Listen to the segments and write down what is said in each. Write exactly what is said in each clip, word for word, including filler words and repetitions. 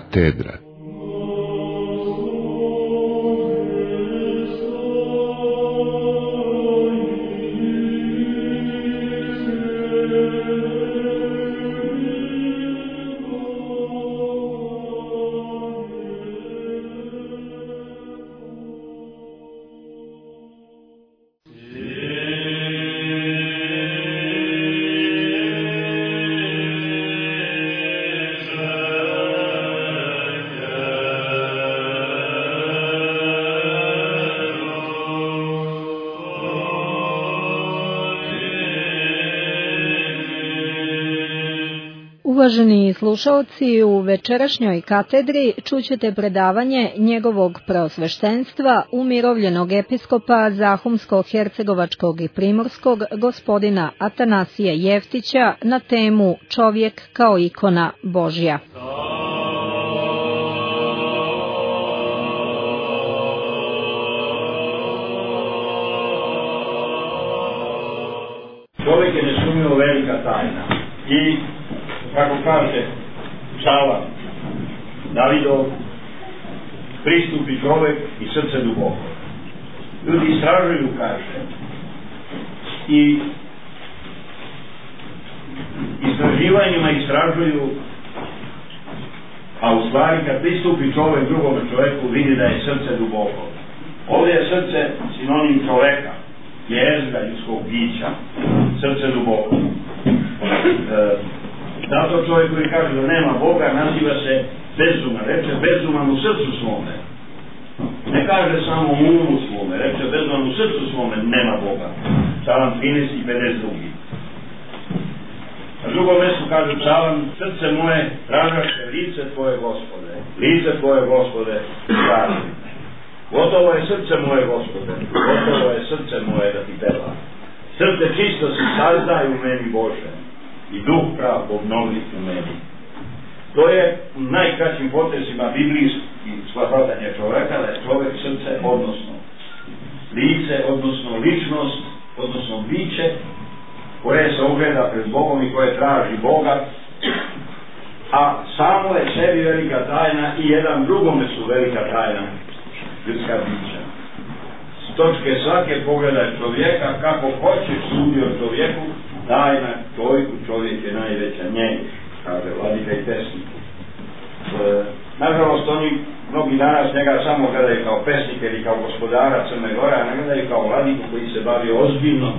Katedra. Uvaženi slušaoci, u večerašnjoj katedri čućete predavanje njegovog preosveštenstva, umirovljenog episkopa Zahumsko-hercegovačkog i primorskog, gospodina Atanasija Jeftića, na temu Čovjek kao ikona Božja. Čovjek je nesumnjivo velika tajna i, kako kaže Psalam Davidov, pristupi čovjek i srce duboko. Ljudi istražuju, kaže, i istraživanjima istražuju, a u stvari kad pristupi čovjek drugom čovjeku vidi da je srce duboko. Ovdje je srce sinonim čovjeka, jezgra ljudskog bića, srce duboko. E, Zato čovjek koji kaže da nema Boga naziva se bezuman, reče bezuman u srcu svome. Ne kaže samo u umu svome, reče bezuman u srcu svome, nema Boga. Psalam trinaest i pedeset dva. Na drugom mjestu kaže Psalam, srce moje tražaše lice tvoje, Gospode, lice tvoje, Gospode, traži. Gotovo je srce moje, Gospode, gotovo je srce moje da ti peva. Srce čisto se sazdaj u meni, Bože, i duh prav obnovljiv u meni. To je u najkraćim potresima biblijskih shvatanja čovjeka, da je čovjek srce, odnosno lice, odnosno ličnost, odnosno biće, koje se ogleda pred Bogom i koje traži Boga, a samo je sebi velika tajna i jedan drugome su velika tajna ljudska bića. S točke svake pogleda čovjeka, kako hoćeš sudi o čovjeku, tajna čovjeku, čovjek je najveća njeg, kaže vladika i pesnik. E, nažalost, oni mnogi danas njega samo gledaju kao pesnika ili kao gospodara Crne Gore, a ne gledaju kao vladiku koji se bavi ozbiljno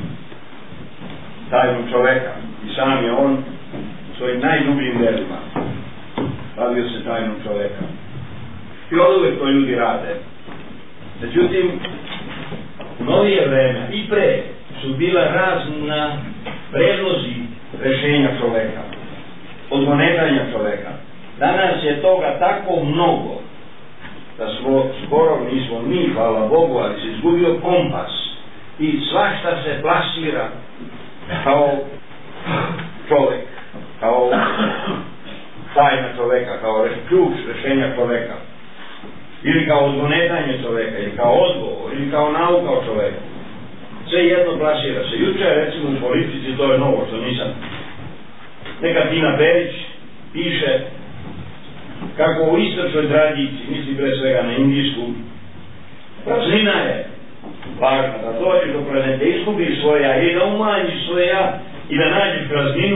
tajnom čovjeka. I sam je on u svojim najdubljim delima bavio se tajnom čovjeka. I od uvek to ljudi rade. Međutim, u novije vreme i pre su bila razna predlozi rešenja čoveka, odmonetanja čoveka. Danas je toga tako mnogo da smo skoro nismo mi, hvala Bogu, ali se izgubio kompas i svašta se plasira kao čovek, kao tajna čoveka, kao ključ rešenja čoveka, ili kao odmonetanje čoveka, ili kao odgovor, ili kao nauka o čoveku. Sve jedno plasira se. Juče, recimo u politici, to je novo što nisam. Neka Tina Berić piše kako u istočnoj tradiciji, misli pre svega na indijsku, praznina je važna, da dođeš do praznine, izgubiš svoje ja i da umanjiš svoje ja i da nađeš prazninu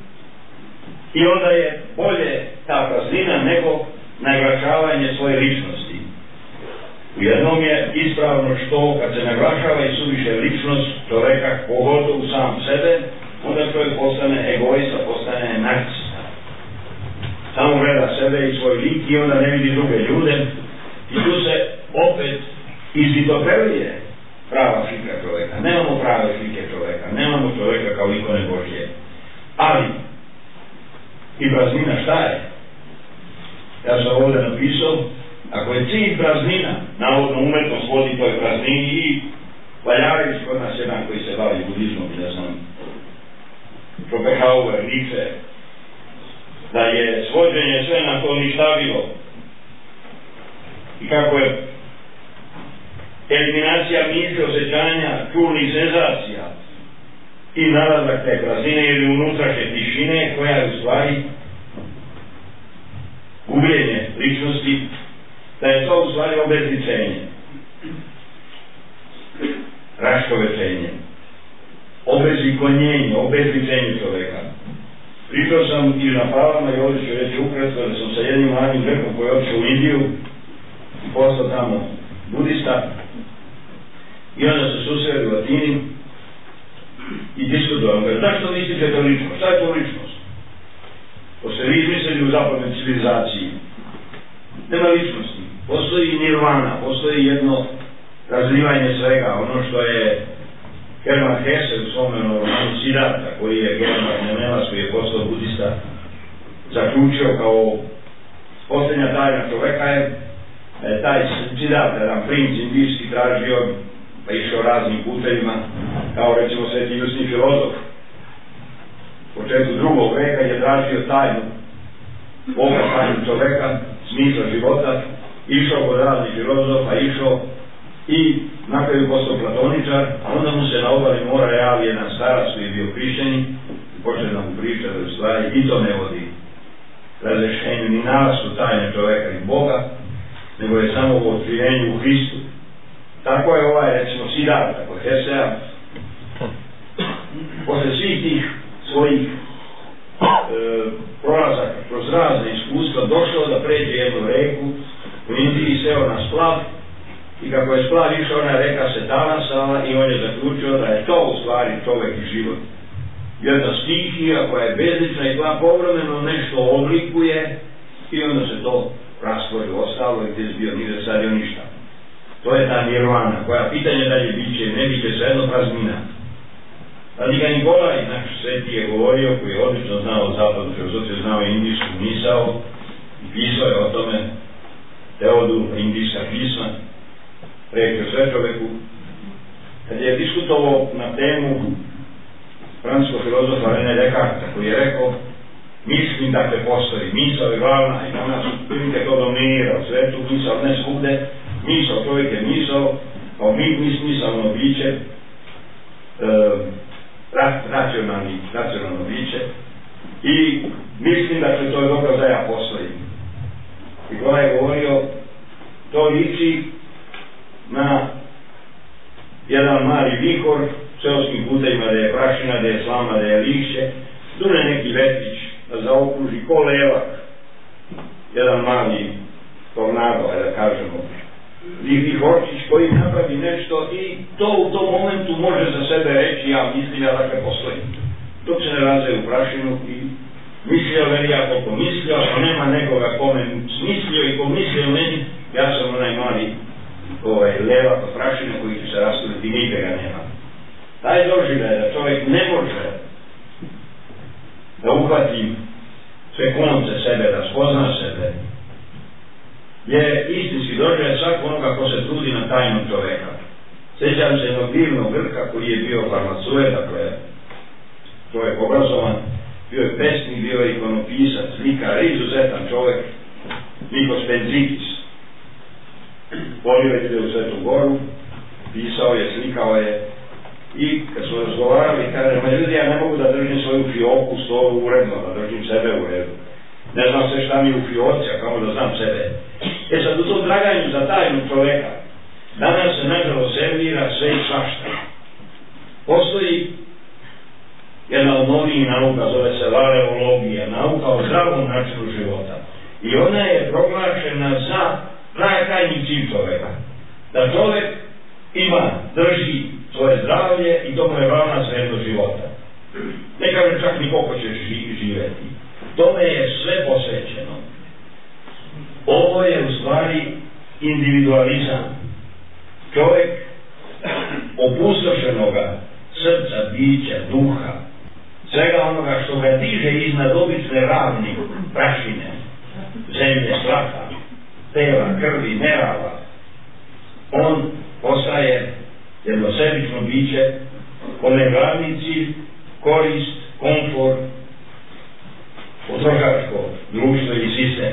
i onda je bolje ta praznina nego naglašavanje svoje ličnosti. U jednom je ispravno što kad se naglašava i suviše ličnost čoveka, pogotovo sam sebe, onda čovjek postane egoista, postane narcista. Samo gleda sebe i svoj lik i onda ne vidi druge ljude i tu se opet izvitoperuje prava slika čoveka. Nemamo prave slike čoveka, nemamo čoveka kao ikone Božje. Ali i praznina šta je? Ja sam ovdje napisao, ako je cilj praznina, navodno umetnost vodi toj praznini i Valjarević kod nas jedan koji se bavi budizmom, ja sam Schopenhauer, Nietzsche, da je svođenje sve na to ništavilo i kako je eliminacija misli, osjećanja, čulnih senzacija i nalazak te praznine ili unutrašnje tišine koja je u stvari gubljenje ličnosti, da je to u stvari obezličenje, raščovečenje, obezlikonjenje, obezličenje čoveka. Pričao sam i na Pavama i ovdje ću reći ukratko da sam sa jednim mladim Grkom koji je otišao u Indiju i postao tamo budista i onda se susreli u Atini i diskutovao ga, zašto mislite to ličnost? Šta je to ličnost? To ste vi izmislili u zapadnoj civilizaciji. Nema ličnosti. Postoji nirvana, postoji jedno razlivanje svega, ono što je Hermann Hesse u svome romanu Siddhartha, koji je German Nemac, koji je postao budista, zaključio kao posljednja tajna čoveka je da je taj Siddhartha, jedan princ indijski, tražio, pa išao raznim putevima, kao recimo sveti ljudski filozof. U početku drugog veka je tražio tajnu, Boga, tajnu čoveka, smisla života, išao kod raznih filozofa, išao i na kraju postao platoničar, a onda mu se na obali mora javi jedan starac koji je bio hrišćanin i počeo da mu priča da u stvari i to ne vodi razrešenju ni nalazu tajne čoveka i Boga, nego je samo u otkrivenju u Hristu. Tako je ovaj, recimo, Siddhartha kod Hesea, posle svih tih svojih e, prolazaka kroz razne iskustva došao da pređe jednu reku, u Indiji seo na splav i kako je splav išao, ona reka se talasala i on je zaključio da je to u stvari čovek i život. Jedna stihija koja je bezlična i koja povremeno nešto oblikuje i onda se to rastvori ostalo i gdje je bio nije sadio ništa. To je ta nirvana koja pitanje da je biće, ne biće sve jedno praznina. Ali ga Nikolaj, naš sveti, je govorio, koji je odlično znao zapadnu filozofiju, znao je indijsku misao i pisao je o tome Teodu, indijska pisma, reći o sve čoveku. Kad je diskutovao na temu francuskog filozofa René Descartes, koji je rekao, mislim dakle postoji, misao je glavna i na nas vidite ko dominira u svetu, misao ne svugde, misao čovjek je misao, kao mi mi smisalno biće, e, racionalni, racionalno biće i mislim da će to je dobro da ja postojim. I koja je govorio, to liči na jedan mali vihor seoskim putevima, da je prašina, da je slama, da je lišće, dune neki vetrić da zaokruži ko levak, jedan mali tornado, da kažemo, vihorčić koji napravi nešto i to u tom momentu može za sebe reći, ja mislim, ja dakle postojim. Dok se ne razve u prašinu i mislio veli ja koliko mislio, ako nema nekoga kome smislio i ko mislio meni, ja sam onaj mali ovaj, levak od prašine koji će se rasturiti, nikega nema. Taj doživljaj da čovjek ne može da uhvati sve konce sebe, da spozna sebe, je istinski doživljaj svak onoga ko se trudi na tajnu čoveka. Sjećam se jednog divnog Grka koji je bio farmaceut, dakle čovjek obrazovan, bio je pesnik, bio je ikonopisac, slikar, izuzetan čovjek, Nikos Penzikis. Volio je ide u Svetu Goru, pisao je, slikao je i kad su razgovarali, kaže, ma ljudi, ja ne mogu da držim svoju fioku, stolu uredno, da držim sebe u redu. Ne znam se šta mi u fioci, a kao da znam sebe. E sad u tom traganju za tajnu čoveka, danas se nažalost servira sve i svašta. Postoji jedna od novih nauka, zove se valeologija, nauka o zdravom načinu života. I ona je proglašena za najkrajnji cilj čoveka. Da čovek ima, drži svoje zdravlje i to mu je glavna sredno života. Ne kažem čak ni koliko će živjeti. Tome je sve posvećeno. Ovo je u stvari individualizam. Čovjek opustošenoga srca, bića, duha, svega onoga što ga diže iznad obične ravni prašine, zemlje, slaka, tela, krvi, nerava, on postaje jednosebično biće, kome glavni cilj, korist, komfort, potrošačko društvo i sistem.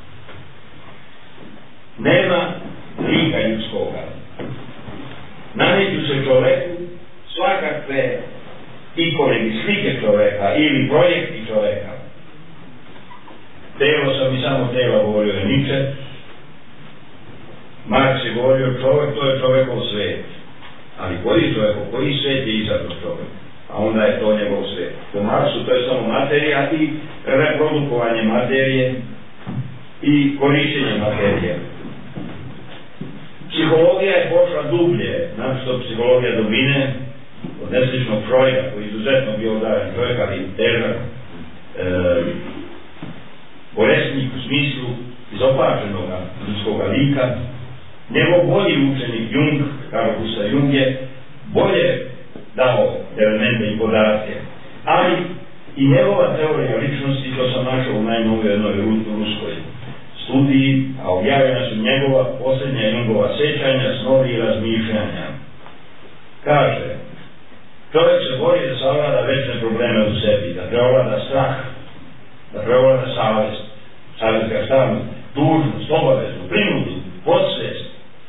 Nema lika ljudskoga. Nameću se čoveku svakakve ikone i slike čoveka ili projekti čoveka. Telo sam i samo tela, govorio je Nietzsche. Marks je govorio čovjek, to je čovjekov svijet. Ali koji čovjek, koji svijet je iza tog čovjeka? A onda je to njegov svijet. Po Marksu to je samo materija i reprodukovanje materije i korištenje materije. Psihologija je pošla dublje, našto psihologija dubine, od nesličnog Freuda, koji je izuzetno bio udaren čovjek, ali težak, e, bolesnik u smislu izopačenog ljudskog lika. Njegov bolji učenik Jung, Carl Gustav Jung, je bolje dao elemente i podatke, ali i njegova teorija ličnosti, to sam našao u najnovoj jednoj ruskoj studiji, a objavljena su njegova posljednja Jungova sećanja, snovi i razmišljanja. Kaže, čovjek se bori da savlada večne probleme u sebi, da preovlada strah, da preovlada savjest, savjest ga stavlja, dužnost, obavezu, prinudu, podsvijest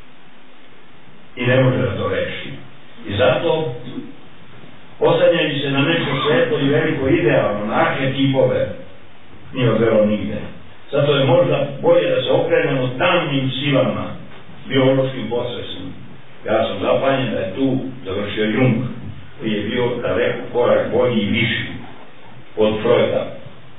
i ne može da to reši. I zato, oslanjajući se na nešto sveto i veliko idealno, na arhetipove, nije odvelo nigde. Zato je možda bolje da se okrenemo tamnim silama, biološkim podsvestima. Ja sam zapanjen da je tu završio Jung, koji je bio daleko korak bolji i viši od Freuda.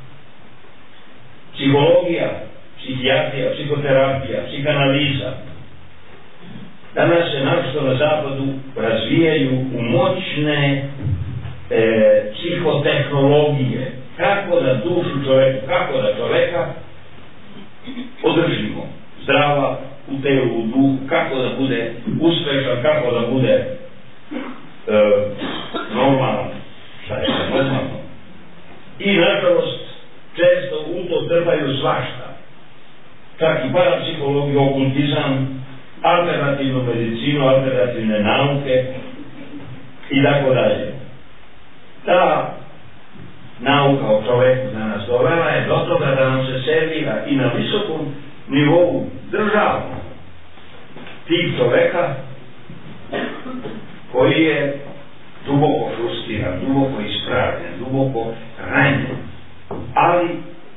Psihologija, psihijatrija, psihoterapija, psihanaliza danas se našto na zapadu razvijaju u moćne e, psihotehnologije. Kako da dušu čoveka, kako da čoveka održimo zdrava u telu, u duhu, kako da bude uspešan, kako da bude e, normalan, šta je normalno. I nažalost često u to trpaju svašta. Čak i parapsihologiju, okultizam, alternativnu medicinu, alternativne nauke i tako dalje. Ta nauka o čoveku danas dovela je do toga da nam se servira i na visokom nivou državno tip čoveka koji je duboko frustriran, duboko ispravljen, duboko ranjen, ali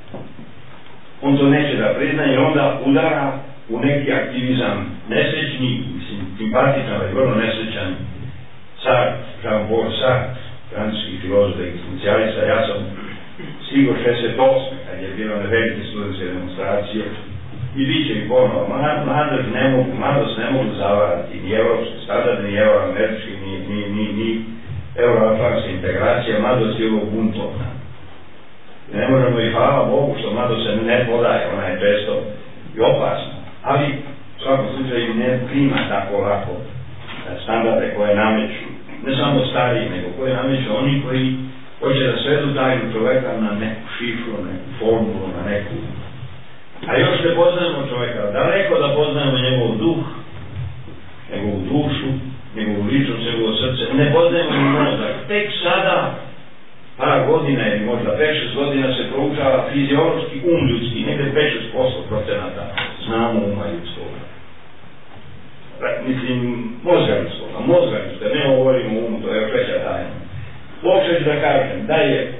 on to neće da prizna i onda udara u neki aktivizam nesrećni, simpatičan, ali vrlo nesrećan Sartre, Jean-Paul Sartre, francuski filozof i egzistencijalista. Ja sam stigao šezdeset osme kad je bilo na velike studentske demonstracije i bit će i ponovo. Mladost ne mogu, mladost ne mogu zavarati ni evropske standarde, ni euroamerički, ni, ni, ni, ni euroatlantske integracije. Mladost je ovo buntovna. Ne možemo i hvala Bogu što mladost se ne podaje, ona je često i opasna. Ali u svakom slučaju ne prima tako lako standarde koje nameću, ne samo stariji, nego koje nameću oni koji hoće da svedu tajnu čoveka na neku šifru, neku formulu, na neku. A još ne poznajemo čoveka, daleko da poznajemo njegov duh, njegovu dušu, njegovu ličnost, njegovo srce, ne poznajemo ni mozak. Tek sada, par godina ili možda pet šest godina se proučava fiziološki um ljudski, nekde pet šest posto procenata znamo uma ljudskog. Mislim, mozga ljudskog, a mozga ljudskog, ne govorimo o umu, to je još veća tajna. Uopšte ću da kažem da je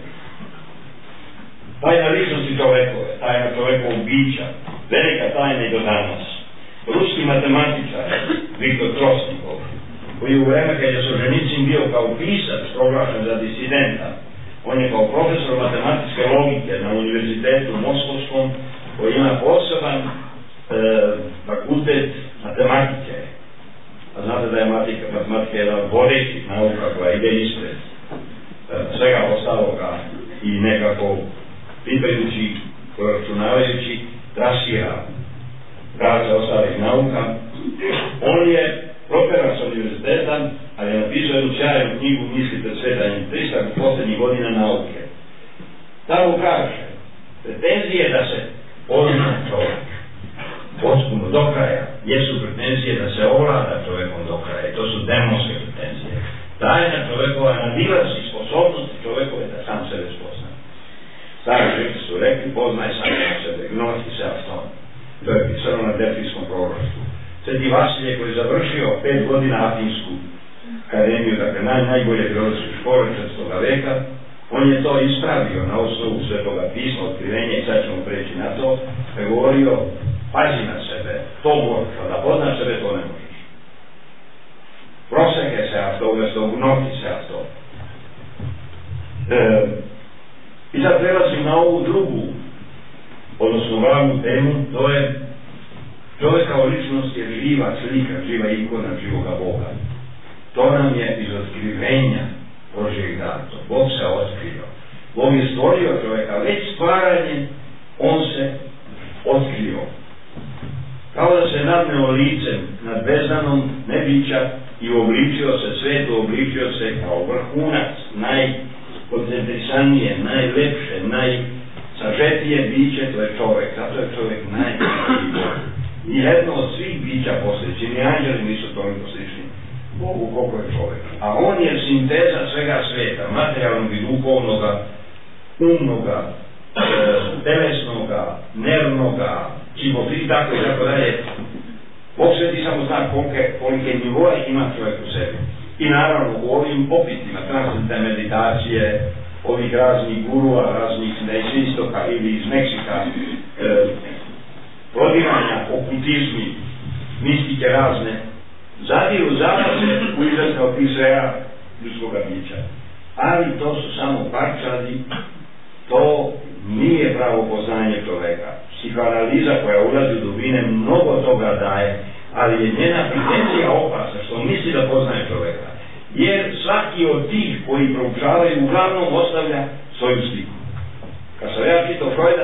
tajna ličnosti čovekove, tajna čovekovog bića, velika tajna i do danas. Ruski matematičar Viktor Trostnikov, koji u vreme kad je Solženicin bio kao pisac proglašen za disidenta, on je kao profesor matematičke logike na univerzitetu Moskovskom, koji ima poseban e, fakultet matematike. A znate da je matematika, matematika jedna od vodećih nauka koja ide ispred e, svega ostaloga i nekako pripajući, računavajući, trasira pravce ostalih nauka. On je properan sa univerziteta, ali je napisao jednu sjajnu knjigu Misli pred svetanjem tristak u posljednjih godina nauke. Tamo kaže, pretenzije da se pozna čovjek potpuno do kraja, jesu pretenzije da se ovlada čovjekom do kraja, i to su demonske pretenzije. Tajna čovjekova nadilazi sposobnosti čovjekove da sam sebe spozna. Stari Grci su rekli, poznaj sam sebe, gnoski se aston. To je pisano na Delfijskom proroštvu. Sveti Vasilije koji je završio pet godina Atinsku akademiju, dakle naj, najbolje filozofske škole četvrstoga veka, On je to ispravio na osnovu Svetoga pisma, otkrivenja, i sad ćemo preći na to, je govorio, pazi na sebe, to gorka, da poznaš sebe, to ne možeš. Proseke se a to, umjesto ugnoki se a to. E, I sad prelazim na ovu drugu, odnosno glavnu temu, to je čovjek kao ličnost je živa slika, živa ikona živoga Boga. To nam je iz otkrivenja Božjeg dato. Bog se otkrio. Bog je stvorio čovjeka, već stvaranje, on se otkrio. Kao da se nadneo licem nad beznanom nebića i obličio se, sveto obličio se kao vrhunac, najkoncentrisanije, najlepše, najsažetije biće, to je čovjek. Zato je čovjek najbolji. I jedno od svih bića posliči, ni anđeli nisu toliko slični Bogu koliko je čovjek. A on je sinteza svega sveta, materijalnog i duhovnoga, umnoga, e, telesnoga, nervnoga, čimotri, tako i tako dalje. Bog sveti samo zna kolike, kolike nivoje ima čovjek u sebi. I naravno u ovim opitima transcendentne meditacije, ovih raznih gurua, raznih iz istoka ili iz Meksika, e, prodiranja, okultizmi, mistike razne, zadiru zalaze u izraska od tih svega ljudskoga bića. Ali to su samo parčadi, to nije pravo poznanje čoveka. Psihoanaliza koja ulazi u dubine mnogo toga daje, ali je njena pretencija opasna što misli da poznaje čoveka. Jer svaki od tih koji proučavaju uglavnom ostavlja svoju sliku. Kad sam ja čitao Freuda,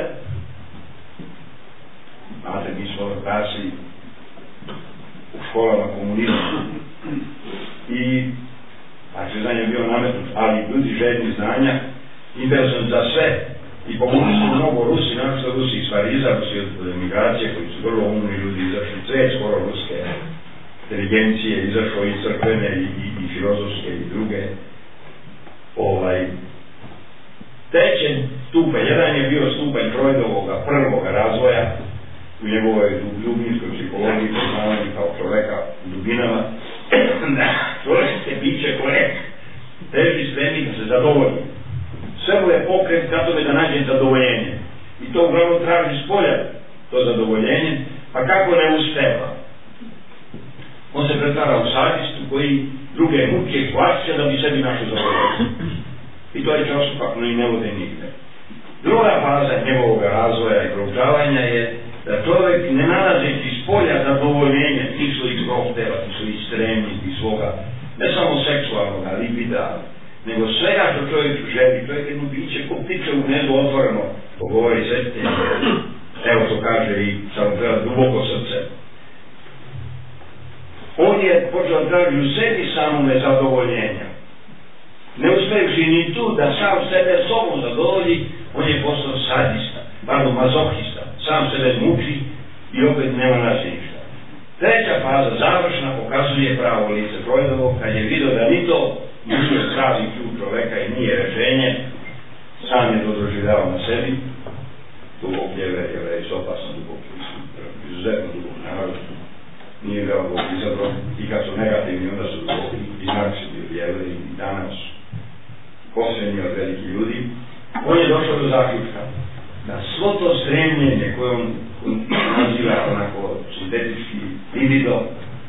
znate, mi smo rasli u školama komunizma i znači znanje je bio nametnut, ali ljudi željni znanja, ideo sam za sve i pomoći su mnogo Rusi, našto Rusi iz Pariza, Rusi od emigracije koji su vrlo umni ljudi, izašli sve skoro ruske inteligencije, izašlo i crkvene i, i, i filozofske i druge. Ovaj treće stupe, jedan je bio stupanj Freudovog prvoga razvoja u njegovoj dubinskoj psihologiji, poznavanju kao čoveka u dubinama. Čovjek je biće koje teži stremi da se zadovolji. Sve mu je pokret kako da nađe zadovoljenje. I to uglavnom traži s polja to zadovoljenje, pa kako ne uspeva. On se pretvara u sadistu koji druge muke plaća da bi sebi našo zadovoljenje. I to je čostupak, no i ne vode nigde. Druga faza njegovog razvoja i proučavanja je da čovjek ne nalazeći s polja zadovoljenja tih svojih prohteva, tih svojih stremni, tih svoga, ne samo seksualnog, libida, nego svega što čovjek želi. Čovjek jedno biće ko ptiče u gnezdu otvoreno, to govori svetite, evo to kaže i samo treba duboko srce. On je počeo traži u sebi samome zadovoljenja. Ne uspevši ni tu da sam sebe sobom zadovolji, on je postao sadista, pardon, mazohista, sam sebe muči i opet nema naći ništa. Treća faza, završna, pokazuje pravo lice Freudovo, kad je vidio da ni to nije pravi ključ čoveka i nije rešenje, sam je to doživljavao na sebi, dubok jevrej, jevrej su opasno dubok, izuzetno dubok narod, nije ga Bog izabro, i kad su negativni, onda su duboki, i Marks je bio jevrej, i danas posljednji od veliki ljudi. On je došao do zaključka da svo to stremljenje koje on, on naziva onako sintetički libido,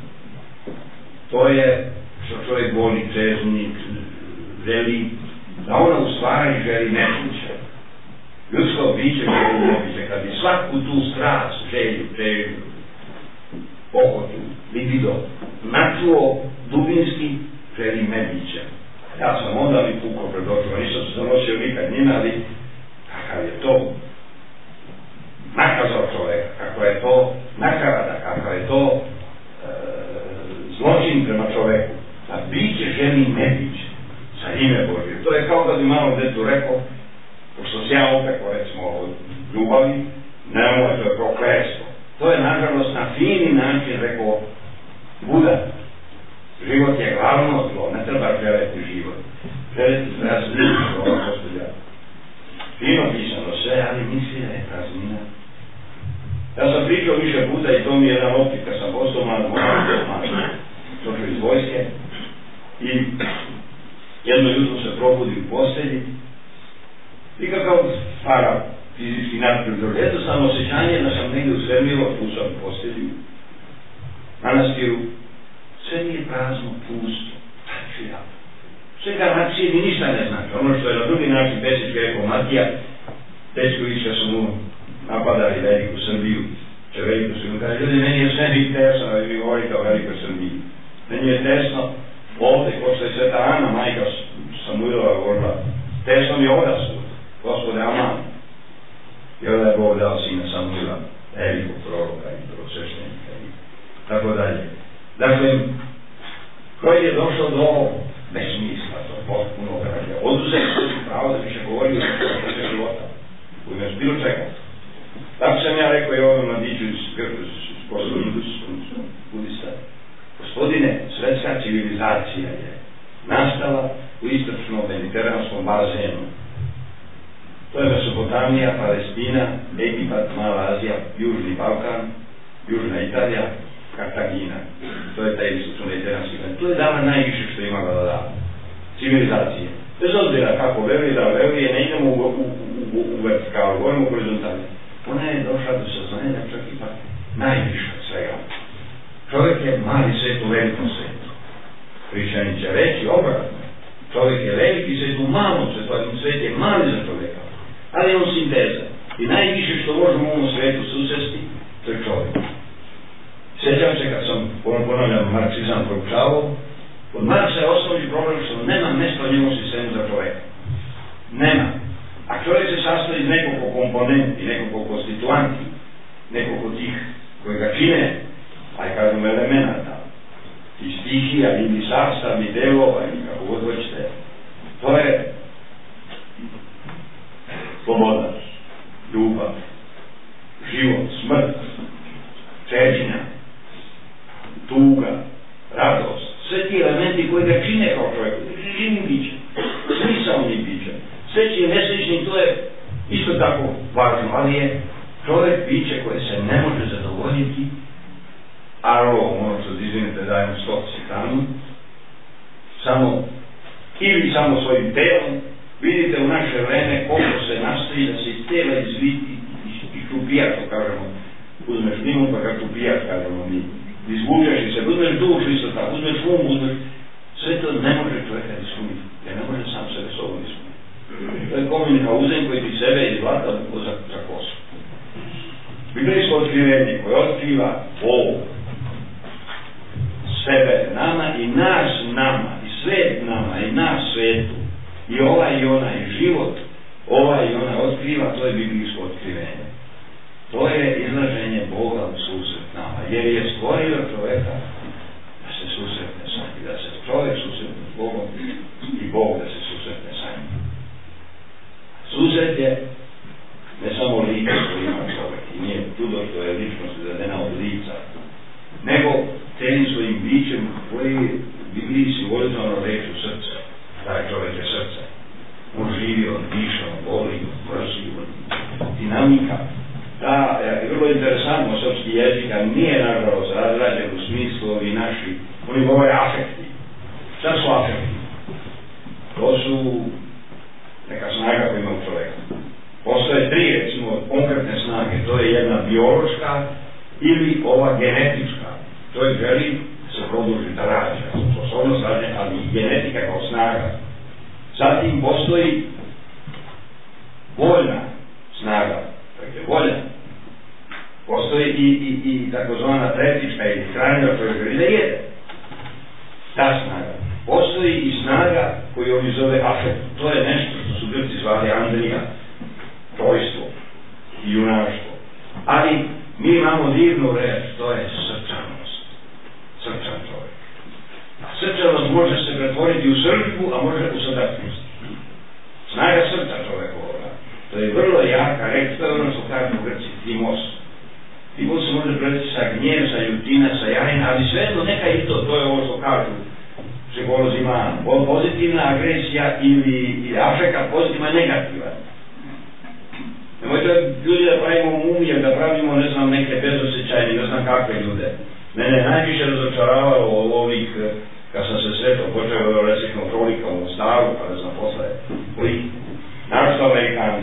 to je što čovjek voli, čežni, želi, da ona u stvari želi nebiće. Ljudsko biće želi nebiće, kad bi svaku tu strast, želju, čežnju, pohodu, libido, načuo dubinski, želi nebiće. Ja sam onda mi pukao pred očima, nisam se zanosio nikad njima, ali kakav je to nakazao čovjeka, kako je to nakarada, kako je to e, zločin prema čovjeku. Da biće želi ne biće sa ime Božje. To je kao da bi malo detu rekao, pošto se ja opeko recimo od ljubavi, nemoj, to je prokletstvo. To je nažalost na fini način rekao Buda. Život je glavno zlo, ne treba želeti život. Želeti prazninu, ova gospođa. Fino pisano sve, ali misli da je praznina. Ja sam pričao više puta i to mi je jedan optik, kad sam postao mlad, došao iz vojske i jedno jutro se probudi u postelji nikakav para fizički nadprirodni, jednostavno osjećanje da sam negdje usremljivo, tu sam postelju, manastiru, sve nije prazno, pusto, tako ja. Sve garancije ni ništa ne znači. Ono što je na drugi način Pesički rekao Matija, Pečković kad su mu napadali veliku Srbiju, će veliku Srbiju, kada ljudi, meni je sve bit tesno, da vi govorite o velikoj Srbiji. Meni je tesno ovde, ko što je Sveta Ana, majka Samuilova govorila, tesno mi ovda su, Gospode Aman. I ovdje je Bog dao sina Samuila, velikog proroka i prosveštenika i tako dalje. Dakle, koji je došao do ovog besmisla, to potpuno građa. Oduzeti se pravo da više govori o sve života, u ime bilo čega. Tako sam ja rekao i ovom mladiću iz Budista. Gospodine, svetska civilizacija je nastala u istočnom mediteranskom bazenu. To je Mesopotamija, Palestina, Egipat, Mala Azija, Južni Balkan, Južna Italija, Kartagina. To je taj istočno mediteranski bazen. To je dala najviše što je imala da da. Civilizacije. Bez obzira kako veruje, da veruje, ne idemo u, u, u, u vertikalu, govorimo u horizontali. Ona je došla do saznanja čak ipak najviše od svega. Čovjek je mali svet u velikom svetu. Hrišćani će reći obratno. Čovjek je veliki svet u malom svetu, ali svet je mali za čovjeka. Ali je on sinteza. I najviše što možemo u ovom svetu susresti, to je čovjek. Sjećam se kad sam, ponavljam, marksizam proučavao, od Marksa je osnovni problem što nema mjesta u njemu sistemu za čovjeka. Nema. A čovjek se sastoji iz nekoliko komponenti, nekoliko konstituanti, nekoliko tih koji ga čine, aj kažem elemenata, i stihija, ili sastavni delova, ili kako god hoćete. To je sloboda, ljubav, život, smrt, čežnja, tuga, radost, sve ti elementi koji ga čine kao čovjeku, živim bićem, smisalnim bićem. Sreći je nesrećni, to je isto tako važno, ali je čovjek biće koje se ne može zadovoljiti, alo, ono što izvinite dajemo stoci hranu, samo, ili samo svojim telom. Vidite u naše vreme koliko se nastoji da se iz tela izviti i čupijaš, to kažemo, uzmeš limun pa ga čupijaš, kažemo mi, izgubljaš i se, uzmeš dušu isto tako, uzmeš um, uzmeš, sve to ne može čovjeka ispuniti, jer ne može sam sebe sobom ispuniti. To je komunika uzem koji bi sebe izvlatao za, za kosu. Biblijsko otkrivenje koje otkriva ovo, sebe, nama i nas nama, i svet nama, i nas svetu, i ovaj i ona, i život, ovaj i ona otkriva, to je biblijsko otkrivenje. To je izlaženje Boga u susret nama, jer je stvorio čovjeka da se susretne sa njim, da se čovjek susretne s Bogom i Bog da se susretne sa njim. Susret je ne samo lice što ima čovjek, i nije čudo što je ličnost izvedena od lica, nego celim svojim bićem koji Bibliji simbolizovano reći u srce. Taj čovjek je srce. On živi, on diše, on voli, on mrzi, on dinamika. Ta je vrlo interesantno srpski jezik, a nije nažalost razrađen u smislu ovi naši, oni govore afekti. Šta su afekti? To su neka snaga koja ima u čovjeku. Postoje tri, recimo, konkretne snage. To je jedna biološka ili ova genetička. Čovjek želi se produži da rađa, sposobnost rađa, ali i genetika kao snaga. Zatim postoji voljna snaga, dakle volja. Postoji i, i, i takozvana tretička ili hranjava koja želi da jede. Ta snaga. Postoji i snaga koju oni zove afekt. To je nešto što su Grci zvali Andrija, trojstvo i junaštvo. Ali mi imamo divnu reč, to je srčanost. Srčan čovjek. A srčanost može se pretvoriti u srčbu, a može u srdačnost. Snaga srca čovjekova. To je vrlo jaka reč, to je ono što kažu Grci, timos. Timos se može pretvoriti sa gnjev, sa ljutina, sa jajina, ali svejedno neka i to, to je ovo što kažu. Psiholozi ima pozitivna agresija ili, ili afeka, pozitivna negativa. Nemojte ljudi da pravimo mumije, da pravimo, ne znam, neke bezosjećajne, ne znam kakve ljude. Mene najviše razočaravalo od ovih, kad sam se sretao, počeo recimo krolika u Mostaru, pa ne znam posle, koji našto Amerikanac,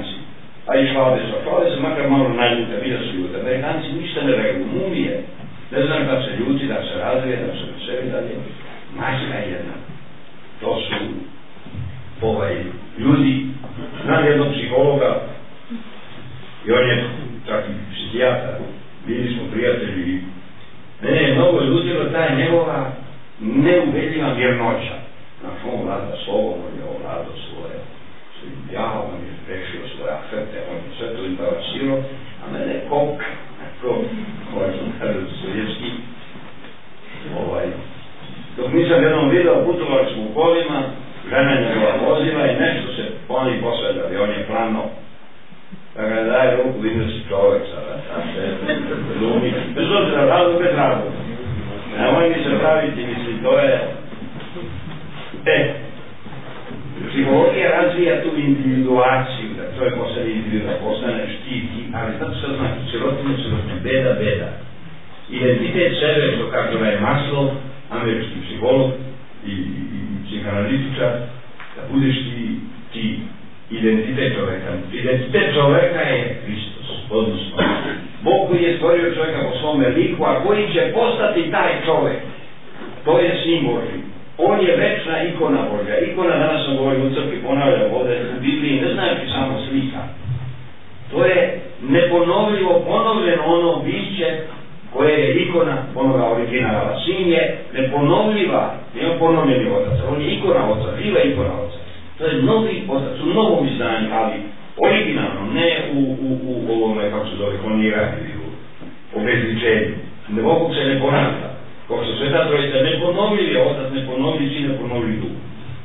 ubije. Ne znam da se ljuti, da se razvije, da se veseli dalje. Majka je jedna. To su ovaj, ljudi, znam jednog psihologa i on je čak i psihijatar, bili smo prijatelji. Mene je mnogo ljudilo taj njegova neubedljiva vjernoća. Znaš, on vlada slovom, on je ovladao svoje ja, on je rešio svoje afekte, on je sve to imbalansirao, a mene kok, neko, ovaj sam kada sovjetski, ovaj, dok nisam jednom video, putovali smo u kolima, žena njegova vozila i nešto se oni posvedali, on je plano, da ga daje ruku, vidio si čovek sada, a se lumi, bez obzira, razlog bez razlog. Nemoj mi se praviti, misli, to je, e, psihologija razvija tu individuaciju, da čovjek postane individu, da postane štiti, ali tako se znači, sirotinje, sirotinje, beda, beda. Identitet sebe, što kaže da je Maslow, američki psiholog i, i, i psihanalitičar, da budeš ti, ti identitet čovjeka. Identitet čovjeka je Hristos, odnosno Bog koji je stvorio čovjeka po svome liku, a koji će postati taj čovjek. To je sin Božji. On je večna ikona Božja. Ikona, danas sam govorio u crkvi, ponavljam ovdje u Bibliji, ne znači samo slika. To je neponovljivo ponovljeno ono biće koje je ikona onoga originala. Sin je neponovljiva, nije ponovljeni otac, on je ikona oca, živa ikona oca. To je novi otac, u novom izdanju, ali originalno, ne u, u, u ovome, kako se zove, kloniranju ili u obezličenju. Bog se ne ponavlja. Kao što Sveta Trojica neponovljiv je otac, neponovljiv sin, neponovljiv duh.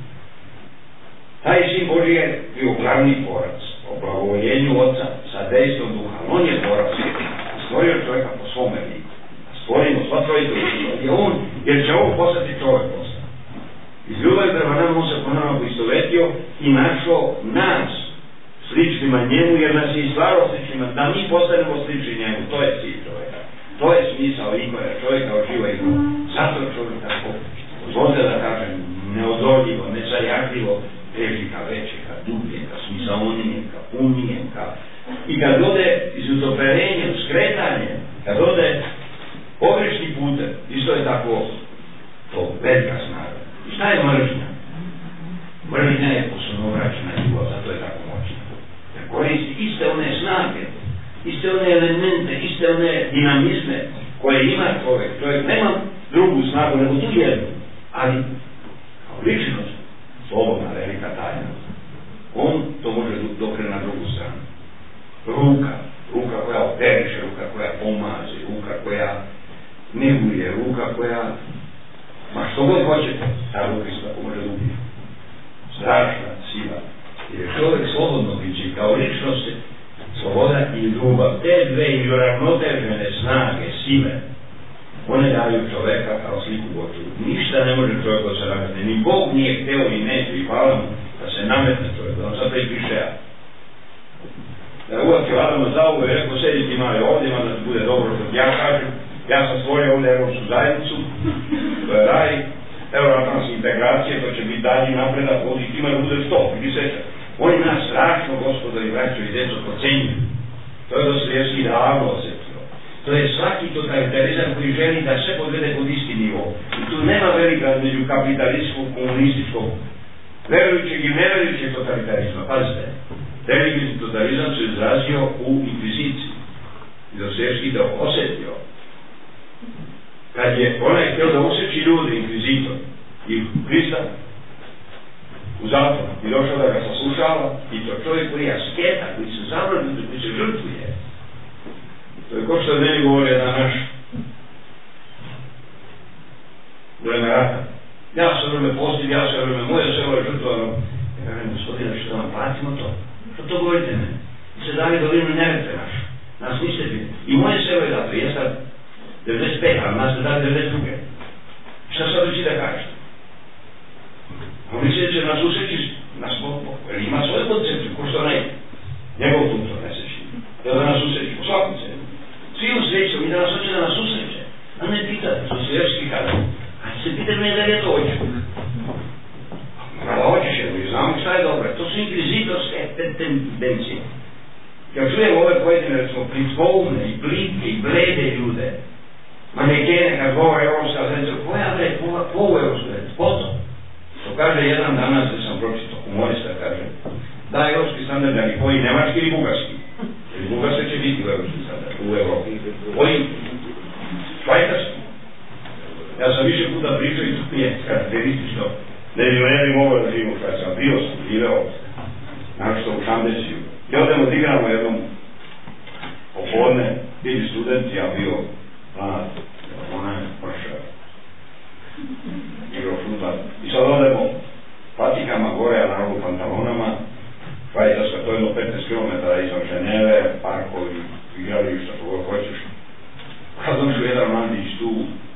Taj sin Božji je bio glavni tvorac o blagovoljenju oca sa dejstvom duha. On je tvorac, stvorio čovjeka po svome liku. Stvorimo sva trojica je on, jer će on postati čovjek postati. Iz ljubavi prema nama on se po nama poistovetio i našao nas sličnima njemu, jer nas je i stvarao sličnima, da mi postanemo slični njemu. To je cilj čovjeka. To je smisao ikoja, čovjeka oživa ikona. Zato čovjek tako, dozvolite da kažem, neodoljivo, nezajagljivo, teži ka veće, ka dublje, ka smisaonijem, ka punijem, ka... I kad ode iz utoperenja, skretanje, kad ode pogrešni putem, isto je tako, to velika snaga. I šta je mržnja? Mržnja je posunovračna ljubav, zato je tako moćna. Jer koristi iste one snage, iste one elemente, iste one dinamizme koje ima čovjek. Čovjek nema drugu snagu nego tu jednu, ali kao ličnost, slobodna, velika tajna, on to može dokre na drugu stranu. Ruka, ruka koja operiše, ruka koja pomaže, ruka koja neguje, ruka koja, ma što god hoćete, ta ruka isto tako može ubiti. Strašna sila. Jer je čovjek slobodno biće, kao ličnost, sloboda i ljubav, te dve i uravnotežene snage, sile, one daju čoveka kao sliku Božju. Ništa ne može čovjek da se nametne. Ni Bog nije hteo i neće i hvala mu da se nametne čovjek, da on sad taj piše ja. Da uvijek je Adamo zaugo i rekao, sediti malo ovdje, ima da se bude dobro što ja kažem. Ja sam stvorio ovdje Evropsku zajednicu, to je raj, euroatlantske integracije, to će biti dalji napredak, ovdje ima da bude sto, vidi se. Oni nas strašno, gospodo i braćo i djeco, pocenjuju. To je Dostojevski davno osjetio. To je svaki totalitarizam koji želi da sve podvede pod isti nivo. I tu nema velika među kapitalističkog, komunističkog, verujućeg i neverujućeg totalitarizma. Pazite, religijski totalizam se izrazio u inkviziciji. I Dostojevski to osjetio. Kad je onaj htio da osjeći ljude, inkvizitor, i Hrista, u zatvor i došao da ga saslušava i to čovjek koji je asketa, koji se zavrljuje, koji se žrtvuje. To je ko što je meni govori jedan naš vreme rata. Ja se vreme postim, ja se vreme moje selo je žrtvovano. Ja kažem, gospodine, što vam platimo to? Što to govorite meni? Vi se dali dolinu Neretve našu. Nas niste bili. I moje selo je dato. Ja sad devedeset pet, ali nas se dali devedeset druge. Šta sad hoći da kažete? On misli da će nas usreći, nas jer ima svoje koncepcije, ko što ne, njegov tutor ne seći, da nas usreći po svakom cenu. Svi usrećemo i da nas hoće da nas usreće, a ne pitate, što se jerski kada, a se pita me da je to hoće. Kada hoćeš jedno i znamo šta je dobro, to su inkvizitorske tendencije. Kad čujem ove pojedine, recimo, plitvovne i plitke i blede ljude, manekene kad govore Evropska zajednica, koja bre, ko u Evropska zajednica, potom. To kaže jedan danas, da sam pročitao, humorista kaže, da evropski standard, ali koji nemački ili bugarski. Ili bugarski će biti u evropski standard, u Evropi. Koji švajcarski. Ja sam više puta pričao i to mi je karakteristično. Ne bi ne bi mogao da živim u Švajcaru, bio sam, živeo, našto u Šambesiju. I odemo da igramo jednom popodne, bili studenti, ja bio mlad, ona je pršao. Igrao futbal. I sad odemo patikama gore, a naravno pantalonama, Švajcarska, to je jedno petnaest kilometara izvan Ženeve, parkovi, igrališta, što god hoćeš. Kad došao jedan mladić tu,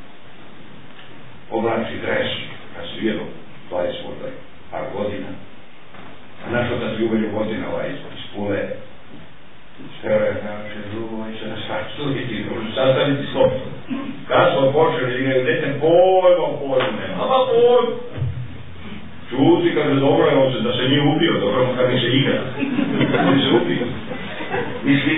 oblači dres, kad si vijedo, dvadeset par godina, a naš otac Ljubelju godina ovaj iz Pule, Steo je kaže, drugo, ovaj će nas studiti, možu sastaviti slobodno. Kad smo počeli igraju, dete pojma, pojma nema, ama pojma. Čuti, kaže, dobro je on se, da se nije ubio, dobro je kad mi se igra, kad mi se ubio. Mislim,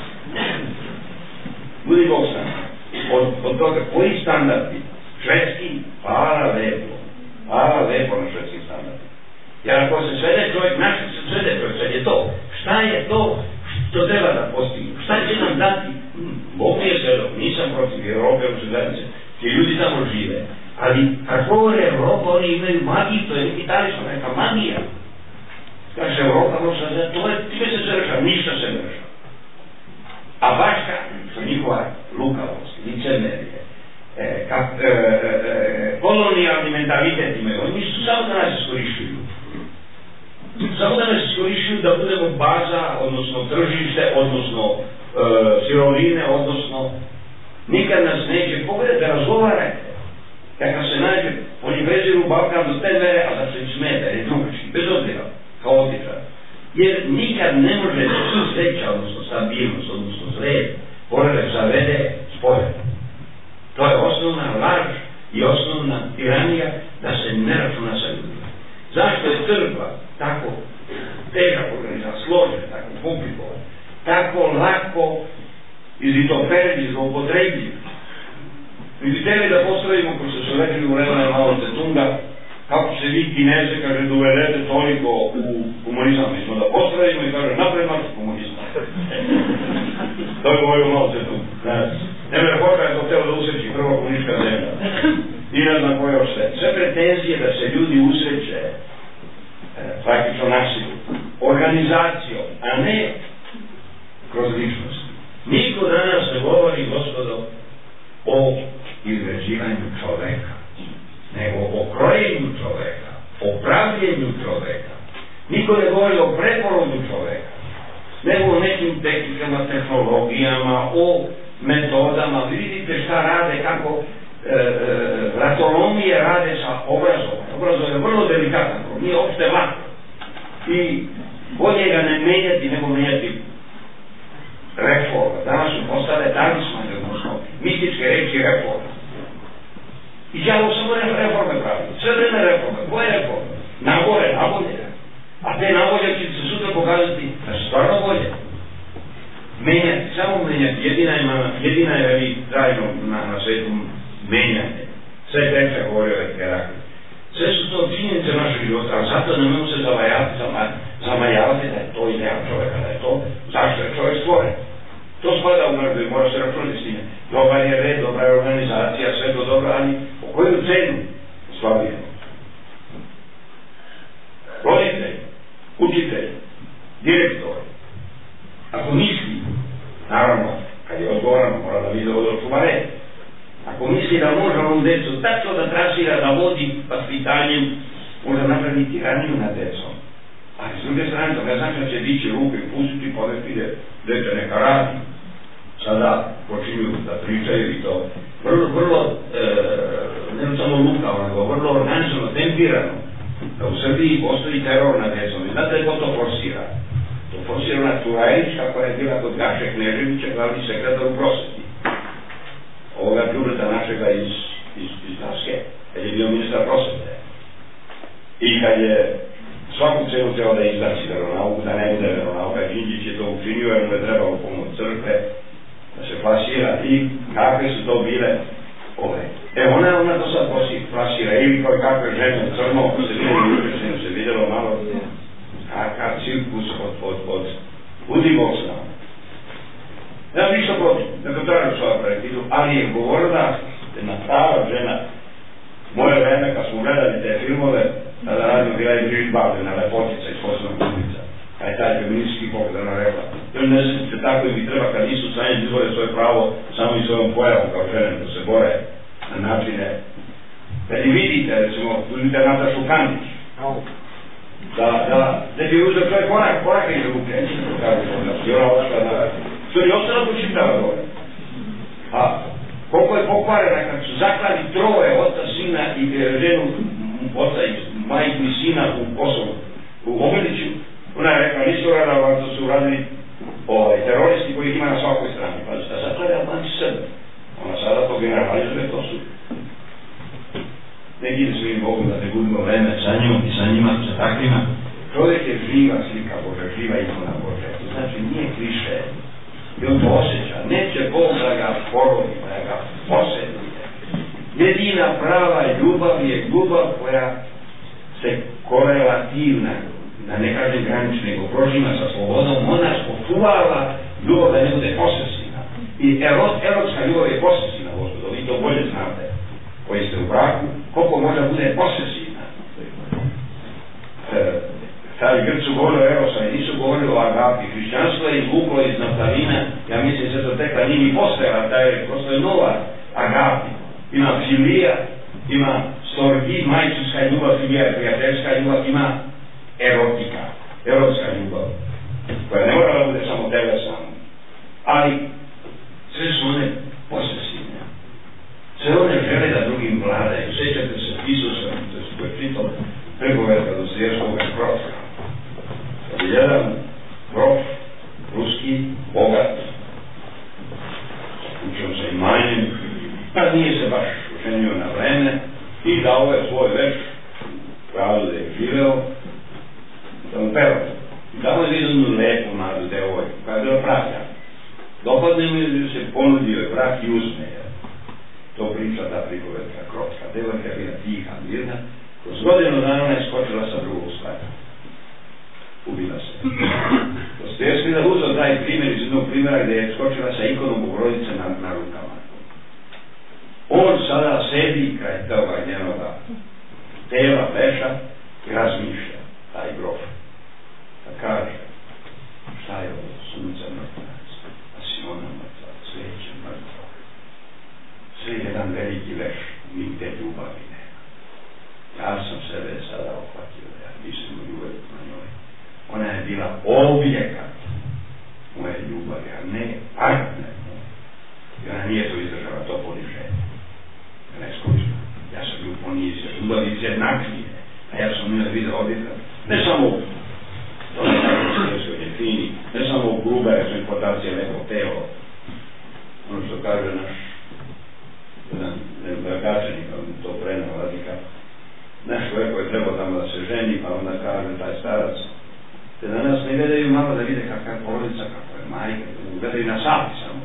budi Bog sam, od, od toga, koji standardi, švedski, hvala lepo, hvala lepo na švedskim standardi. Jer ako se svede čovjek, naši se svede čovjek, sad je to, šta je to što treba da postignu, šta će nam dati, Bog nije svedok, nisam protiv Evrope, zajednice, ti ljudi tamo žive, ali kad govore Evropa, oni imaju magiju, to je neki talično, neka magija. Kaže Evropa, to je, time se sve rešava, ništa se ne rešava. A baš što njihova lukavost, licemerje, e, kap, e, e, kolonijalni mentalitet imaju, oni su samo da nas iskorišuju. Samo da nas iskorišuju da budemo baza, odnosno tržište, odnosno e, sirovine, odnosno nikad nas neće pogledati, razgovarajte. Kada se nađe, oni veziru Balkan do te mere, a da se smeta, jer je drugački, bez obzira, haotičan. Jer nikad ne može sreća, odnosno stabilnost, odnosno zred, pored zavede spolje. To je osnovna laž i osnovna tiranija da se ne računa sa ljudima. Zašto je crkva tako težak organizacija, složen, tako komplikovan, tako lako izvitoperljiv, zloupotrebljiv? Mi bi teli da postavimo, ko ste se rekli u vremena Mao Tse-tunga, kako se vi Kineze, kaže, dovedete toliko u komunizam, mi smo da postavimo i kaže, napred marš komunizma. To je govorio Mao Tse-tung. Nemre Hoka je to hteo da usreći prva komunistička zemlja. I ne znam koje još sve. Sve pretenzije da se ljudi usreće e, praktično nasilju, organizacijom, a ne kroz ličnost. Niko danas ne govori, gospodo, o izgrađivanju čoveka, nego o krojenju čoveka, o pravljenju čoveka. Niko ne govori o preporodu čoveka, nego o nekim tehnikama, tehnologijama, o metodama. Vidite šta rade, kako e, e, ratolomije rade sa obrazovanjem. Obrazovanje je vrlo delikatno, nije opšte lako. I bolje ga ne menjati, nego menjati reforma. Danas su postale talismane, odnosno mističke reči reforma. I djavo samo reforme pravi. Sve vreme reforme. Koje reforme? Nagore, nabolje. A te nabolje će se sutra pokazati da su stvarno bolje. Menjati, samo menjati. Jedina je, jedina je veli trajno na, na svetu menjanje. Sve treća govorio je Herakli. Sve su to činjenice našeg života, a zato ne mogu se zavajati, zamajavati da je to ideal čoveka, da je to zašto je čovjek stvoren. To spada u mrdu i mora se računati s time. Dobar je red, dobra je organizacija, sve to dobro, ali po koju cenu slavijemo? Roditelj, učitelj, direktor, ako misli, naravno, kad je odgovoran, mora da vidi od očuvare, ako misli da može ovom decu tako da trasira, da vodi vaspitanjem, može napraviti tiraniju na decom. Ali s druge strane, to ne znači da će dići ruke i pustiti, pa da ide dete neka radi. Sada počinju da pričaju i to vrlo, vrlo, e, ne samo lukavo, nego vrlo organizovano, tempirano. Da u Srbiji postoji teror na decom. I znate ko to forsira? To forsira ona Turajlička koja je bila kod Gaše Kneževića, glavni sekretar u prosveti. Ovoga Đureta našega iz, iz, iz Daske, kad je bio ministar prosvete. I kad je svaku cenu trebao da izdaci veronauku, da ne bude veronauka, Đinđić je to učinio jer mu je trebalo pomoć crkve. da se plasira i kakve su to bile ove. E ona, ona to sad plasira ili kao kakve žene crno, se vidjelo, se vidjelo malo kakav cirkus od, od, od Budimosna. Ja ništa protiv, nego tražu svoja prekidu, ali je govorila jedna prava žena, moje vreme kad smo gledali te filmove, tada radimo bila i Brigitte Bardot, lepotica iz Poslovnog ulica, a je taj feministički pogled ona rekla. To ne se tako i mi treba kad nisu sanjeni izvore svoje pravo samo i svojom pojavom kao žene da se bore na načine. Kad i vidite, recimo, uzmite Natašu Kandić, da, da, da bi uzeo čovjek korak, korak iz ruke, i ona ošla na... Što je ostala to čitava dole. A koliko je pokvarena kad su zaklali troje, oca, sina i ženu, oca i majku i sina u Kosovu, u Ogrliću, ona je rekla, nisu radili, to su radili ovaj, teroristi koji ih ima na svakoj strani. Pa da zaklali Albanci sebe. Ona sada to generalizuje, to su neki da svojim Bogom da ne gubimo vreme sa njom i sa njima, sa takvima. Čovjek je živa slika Božja, živa ikona Božja. To znači nije kliše. I on to osjeća. Neće Bog da ga porodi, da ga posjeduje. Jedina prava ljubav je ljubav koja se korelativna, da ne kažem granična, nego prožima sa slobodom, ona očuvala ljubav da ne bude posesivna. I erotska ljubav je posesivna, gospodo, vi to bolje znate, koji ste u braku, koliko može bude posesivna. E, Stari Grci su govorili o erosa i nisu govorili o agapi. Hrišćanstvo je izvuklo iz naftalina, ja mislim se to tekla njimi postojala, da je postoje nova agapi. Ima filija, ima storgi, majčinska ljubav, filija je prijateljska ljubav, ima erotika, erotska ljubav, koja ne mora da bude samo telesna, ali sve su one posesivne. Sve one žele da drugim vladaju. Sjećate se Isusa, to je čitao pregoverka Dostojevskog Krofka. Kad je jedan prof, ruski, bogat, učio se imanjem, pa nije se baš oženio na vreme i dao je svoj veš, pravdu da je živeo, da mu peva. I dao je jednu lepu mladu devojku, koja je bila praća. Dopadne mi je se ponudio je brak i uzme je. To priča ta pripovedka Krofka. Devojka je bila tiha, mirna. Kroz godinu dana ona je skočila sa drugog sveta. Ubila se. Dostojevski da uzeo taj primjer iz jednog primjera gdje je skočila sa ikonom Bogorodice na, na rukama. On sada sedi kraj toga njenoga tela, veša i razmišlja, taj grof. Da kaže, šta je ovo, sunce mrtvac, a Simona mrtvac, sveće mrtva. Sve je jedan veliki veš, nigde ljubavi nema. Ja sam sebe sada opatio, ja mislim u ljubavi na njoj. Ona je bila objekat moje ljubavi, a ne partner moj. I ona nije to izdržala, to poniženje. Neskočno. Ja sam ju ponizio, ljubav iz jednakljine, a ja sam njoj vidio objekat. Ne samo u to ne tako je fini, ne samo u grube eksploatacije nekog telo. Ono što kaže naš jedan nevrgačenik, on to prenao radika. Naš čovjek koji je trebao tamo da se ženi, pa onda kaže taj starac, te da nas ne gledaju malo da vide kakva je porodica, kakva je majka, da gledaju na sati samo.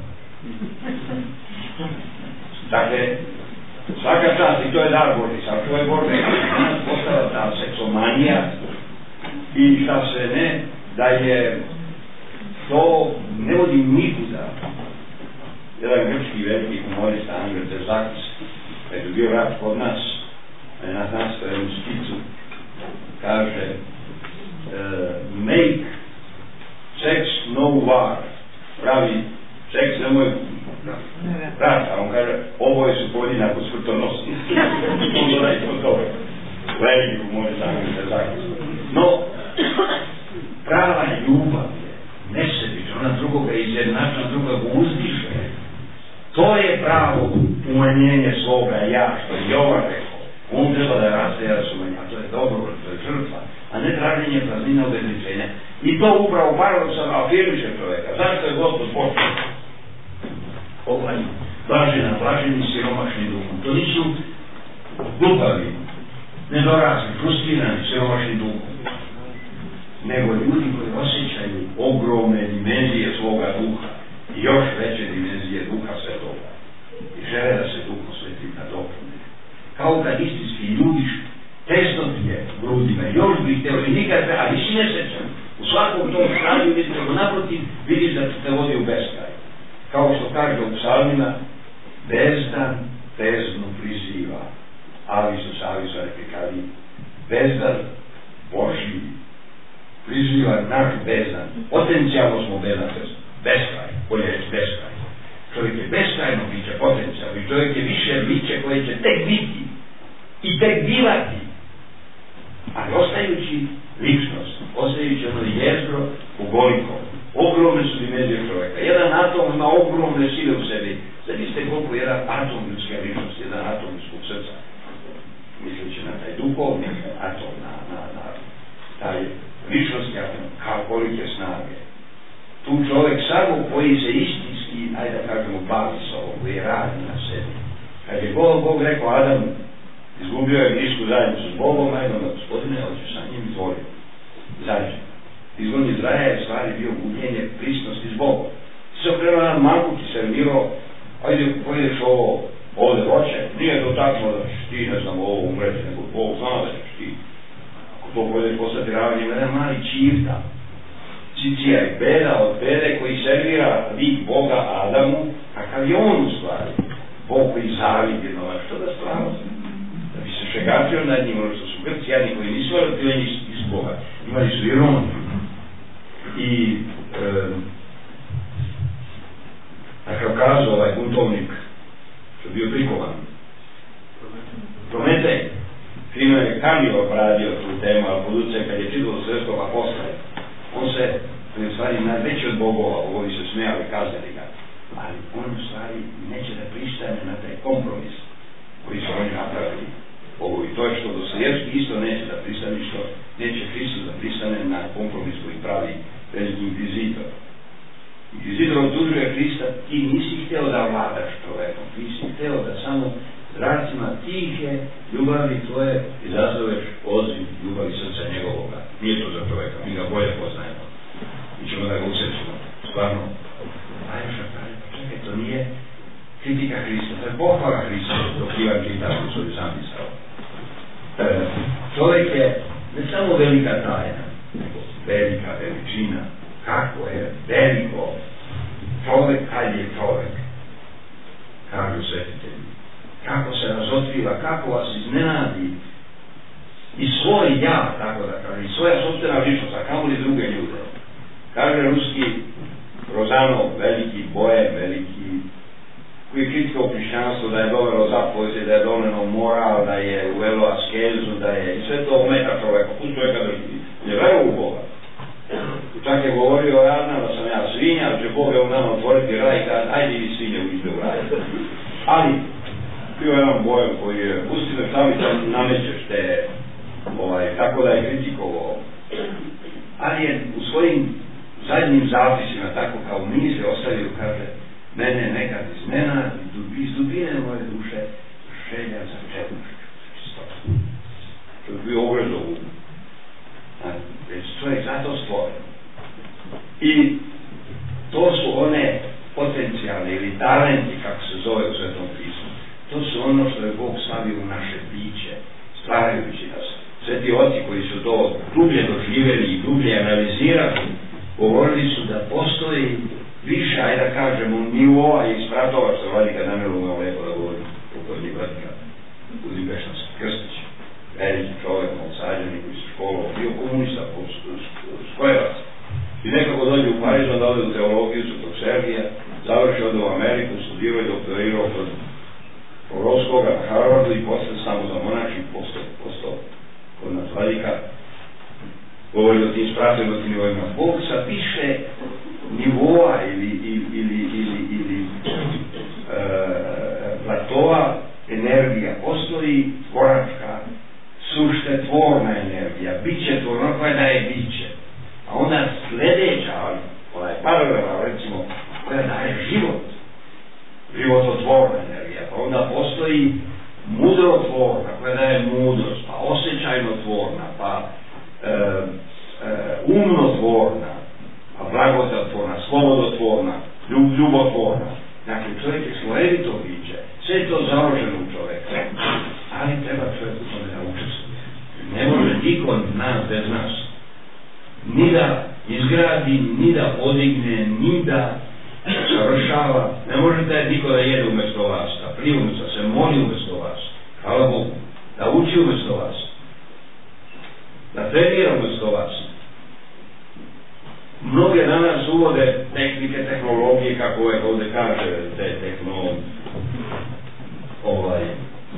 Dakle, svaka čast, i to je dar Boži, sad čovjek Boži, danas postala ta seksomanija i šta se ne, da je to ne vodi nikuda. Jedan grčki veliki humorista, Angel Terzakis, kad je bio rat kod nas, je nas nastavio u skicu, kaže uh, make sex no war, pravi seks nemoj rat, a on kaže oboje su podjednako smrtonosni. On dodaje to toga. Veliki humorista, Angel Terzakis. No, prava ljubav je nesebična, ona drugoga izjednačna, drugoga uzdiše. To je pravo umanjenje svoga ja, što je Jovan rekao. On treba da raste razumjenja, a to je dobro, to je žrtva, a ne traženje praznina obezličenja. I to upravo paradoksalno afirmiše čovjeka. Zašto je Gospod počeo? Ovaj blažena, blaženi siromašni duhom. To nisu glupavi, nedorasli, frustrirani siromašni duhom, nego ljudi koji osjećaju ogromne dimenzije svoga duha i još veće dimenzije Duha Svetoga i žele da se Duhom Svetim nadopune. Kao kad istinski ljubiš tesnotije grudima, još bih teo i nikad, a nisi nesrećan. U svakom tom stanju vidiš, nego naprotiv vidiš da te vodi u beskraj. Kao što kaže u psalmima, bezdan beznu priziva, avisus, avisus, rekli, bezdan Božji priziva naš bezdan. Potencijalno smo bezdan, beskraj, bolje reći beskraj. Čovjek je beskrajno biće, potencijalno, i čovjek je više biće koje će tek biti i tek bivati. Ali ostajući ličnost, ostajući ono jezgro ugoliko, ogromne su dimenzije čovjeka. Jedan atom ima ogromne sile u sebi. Zadiste koliko jedan atom ljudske ličnosti, jedan atom ljudskog srca. Misleći na taj duhovni atom, na, na, na taj ličnosti atom, kao kolike snage. Tu čovjek samo koji se istinski, ajde da kažemo, bavi sa ovom, koji radi na sebi. Kad je Bog, Bog rekao Adamu, izgubio je blisku zajednicu s Bogom, a jednom, gospodine, hoću sa njim izvolio. Zađe. Izgon iz raja je stvari bio gubljenje prisnosti s Bogom. Ti se okrenuo na manku, ti servirao, ajde, pojedeš ovo, ovdje voće, nije to tačno da ćeš ti, ne znam, ovo umreti, nego Bog zna da ćeš ti. Ako to pojedeš postati ravnjem, jedan mali čivta, cicija i beda od bede koji servira lik Boga Adamu, kakav je on u stvari. Bog koji zavidi, no, što da stvarno da bi se šegatio nad njim, ono što su Grci, jedni koji nisu rodili iz Boga, imali su ironiju. I e, takav kazao ovaj buntovnik, što je bio prikovan, Prometej, fino je Kamil obradio tu temu, ali pod utjecajem kad je čitalo sredstvo pa posle, on se, on je u stvari najveći od bogova, bogovi se smijali, kazali ga, ali on u stvari neće da pristane na taj kompromis koji su oni napravili bogovi. To je što Dostojevski isto neće da pristane, što neće Hristos da pristane na kompromis koji pravi veliki inkvizitor. Inkvizitor otužuje Hrista, ti nisi hteo da vladaš čovekom, ti si hteo da samo zracima tihe ljubavi tvoje izazoveš odziv ljubavi srca njegovoga. Nije to za čoveka, mi ga bolje poznajemo. Mi ćemo da ga usrećemo. Stvarno, ajmoša kaže, pa čekaj, to nije kritika Hrista, to je pohvala Hrista, dok Ivan čita u svoju sam pisao. E, čovjek je ne samo velika tajna, nego velika veličina. Kako je veliko čovjek kad je čovjek, kažu svetitelji. Kako se razotkriva, kako vas iznenadi i svoj ja, tako da kaže, i svoja sopstvena ličnost, a kamo li druge ljude. Kaže ruski Rozanov, veliki bojem, veliki, koji je kritikao hrišćanstvo, da je dovelo zapovesti, da je doneno moral, da je uvelo askezu, da je, i sve to ometa čoveka, put čoveka drži, je vero u Boga. Čak je govorio o Ravna, da sam ja svinja, da će Bog je u nama otvoriti raj, da ajde vi svinje uđe u raj. Ali, bio je jedan bojem koji je, pusti me sami sam namećeš te, ovaj, tako da je kritikovao. Ali je u svojim zadnjim zapisima, tako kao misle ostavio, kaže, mene nekad iznenadi, iz dubine moje duše, želja za četnošću, čistost. To je bio ogrezao um. Već čovjek zato stvoren. I to su one potencijalne ili talenti, kako se zove u Svetom pismu. To su ono što je Bog stavio u naše biće, stvarajući nas. Sveti oci koji su to dublje doživjeli i dublje analizirali, govorili su da postoji više, ajde da kažemo, nivoa i spratova, što Vladika namjelo imao lepo da govori, pokojni Vladika Budipeštanski Krstić, veliki čovjek, Malsađani koji su školovao, bio komunista, skojevac. I nekako dođe u Parizu, onda ode u teologiju, su tog Sergija, završi ode u Ameriku, studirao i doktorirao kod Porovskoga na Harvardu i posle samo za monačnik postao kod nas Vladika. Govori o tim sprativnosti nivoima. Bog sa više nivoa ili, ili, ili, ili, ili e, platova energija. Postoji tvoračka, suštetvorna energija, biće tvorna koja daje biće. A onda sljedeća, ona je paralela, recimo, koja daje život. Živototvorna energija. Pa onda postoji mudrotvorna koja daje mudrost, pa osjećajnotvorna, pa e, e, umnotvorna, pa blagotvorna, slobodotvorna, ljub, ljubotvorno. Dakle, čovjek je slojevito biće, sve je to založeno u čovjeku, ali treba čovjeku tome naučiti. Ne može niko nas bez nas ni da izgradi, ni da podigne, ni da savršava. Ne može da je niko da jede umjesto vas, da priunica se moli umjesto vas, hvala Bogu, da uči umjesto vas, da trenira umjesto vas. Mnoge danas uvode tehnike, tehnologije, kako uvijek ovdje kaže, te tehno, ovaj,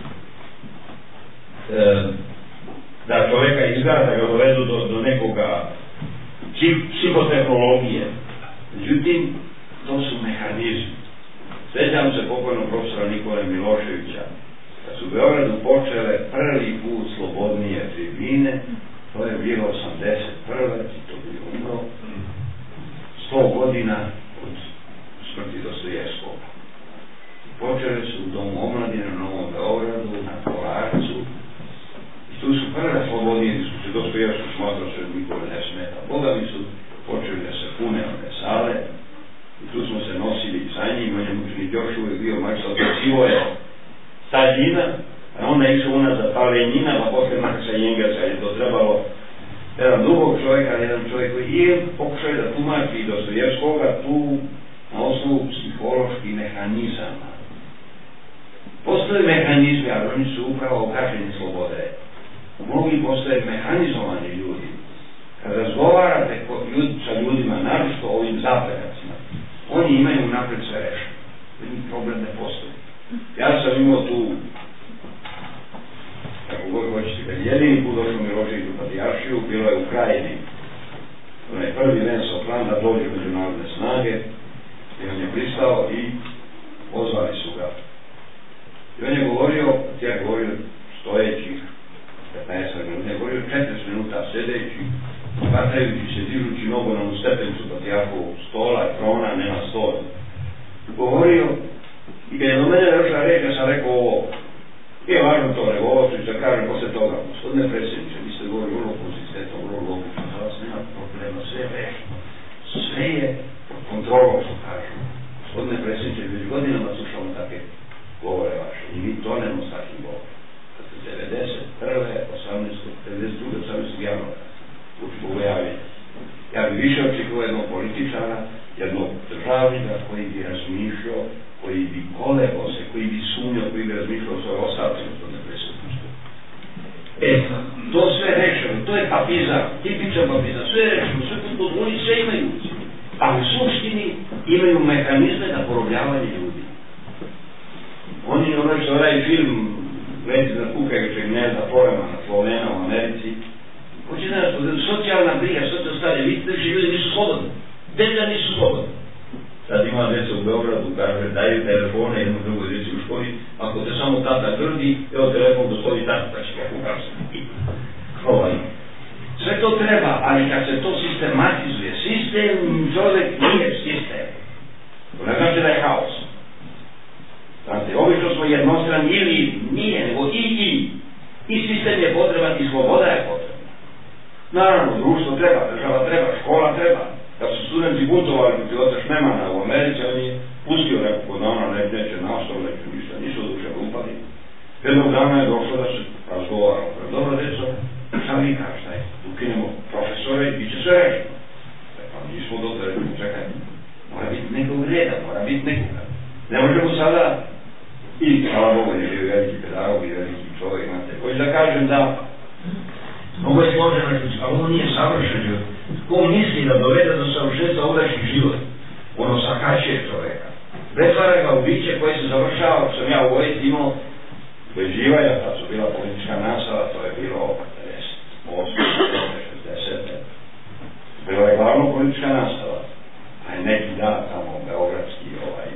e, da čovjeka izgleda, da ga dovedu do, do nekoga psihotehnologije. Međutim, to su mehanizmi. Sjećam se pokojnog profesora Nikole Miloševića, kad su u Beogradu počele prvi put slobodnije tribine, to je bilo osamdeset prve i to bi umro sto godina od smrti Dostojevskog. Počele su u Domu omladine na Novom Beogradu, na Kolarcu, i tu su prve slobodnije diskusije. Dostojevskog smatrao se nikome ne smeta. Boga mi su počeli da se pune one sale i tu smo se nosili za njim, on je mučenik još uvijek bio Marksa, odrecivo je Staljina, a onda je išao unazad pa Lenjina, pa posle Marksa i Engelsa je to trebalo jedan drugog čovjeka, jedan čovjek koji je pokušao da tumači Dostojevskoga tu na osnovu psiholoških mehanizama. Postoje mehanizmi, ali oni su upravo okaženi slobode. Mnogi postoje mehanizovani ljudi. Kad razgovarate ljud, sa ljudima, naročito ovim zapadnjacima, oni imaju napred sve rešeno. Problem ne postoji. Ja sam imao tu, kako god hoćete, kad jedini put došao Milošević u Patrijaršiju, bilo je u Krajini. On je prvi venso plan da dođe međunarodne snage i on je pristao i pozvali su ga. I on je govorio, ja je govorio stojeći, petnaest minuta, je govorio četrdeset minuta sedeći, hvatajući se, dižući nogu na onu stepenicu Patrijarhovog stola, trona, nema stola. Govorio, i kad je do mene došla reč, ja sam rekao ovo, nije važno to, nego ovo ću da kažem posle toga. Gospodine predsjedniče, vi ste govorili vrlo konzistentno, vrlo logično, za vas nema problema, sve je rešeno, sve je pod kontrolom, što kažu. Gospodine predsjedniče, već godinama slušamo takve govore vaše i mi tonemo s takvim govorom. Kad ste devedeset prve, osamnaeste, devedeset druge, osamnaestog januara uči pojaviti. Ja bi više očekao jednog političara, jednog državnika koji bi razmišljao, koji bi kolebo se, koji bi sumnjao, koji bi razmišljao o svojoj ostavci, gospodine predsjedniče. E, to sve rešeno, to je papizam, tipičan papizam, sve je rešeno, sve kod oni sve imaju, a u suštini imaju mehanizme za porobljavanje ljudi. Oni, ono što onaj film Letina Kukajućeg gnezda Foremana, Slovena u Americi, hoće da nas, socijalna briga, što se ostane, vidite da ljudi nisu slobodni, deca nisu slobodni. Sad ima djeca u Beogradu, kaže, daju telefone jednu drugoj djeci u školi, ako te samo tata grdi, evo telefon gospodi tata, pa će ga ukazati. Ovaj. Sve to treba, ali kad se to sistematizuje, sistem, čovjek nije sistem. To ne znači da je haos. Znate, obično smo jednostrani ili nije, nego i i. I sistem je potreban i sloboda je potrebna. Naravno, društvo treba, država treba, škola treba. Kad su studenti buntovali protiv oca Šnemana u Americi, on je pustio nekako da ona neće nastav, neće ništa, nisu duše upali. Jednog dana je došlo da se razgovaralo. Dobro, djeco, šta vi kažete, ukinemo profesore i bit će sve rešeno. Pa nismo dobro rekli, čekaj, mora biti nekog reda, mora biti nekoga. Ne možemo sada, i hvala Bogu, je bio veliki pedagog i veliki čovjek, imate, koji da kažem da mnogo je složeno, ali ovo nije savršeno. Ko misli da dovede do savršenstva odrašli život, ono sakačuje čovjeka. Pretvara ga u biće koje se završava, sam ja u vojsci imao ubeđivanja, tad su bila politička nastava, to je bilo pedeset osam, šezdeset. Bila je glavno politička nastava, a je neki dan tamo beogradski ovaj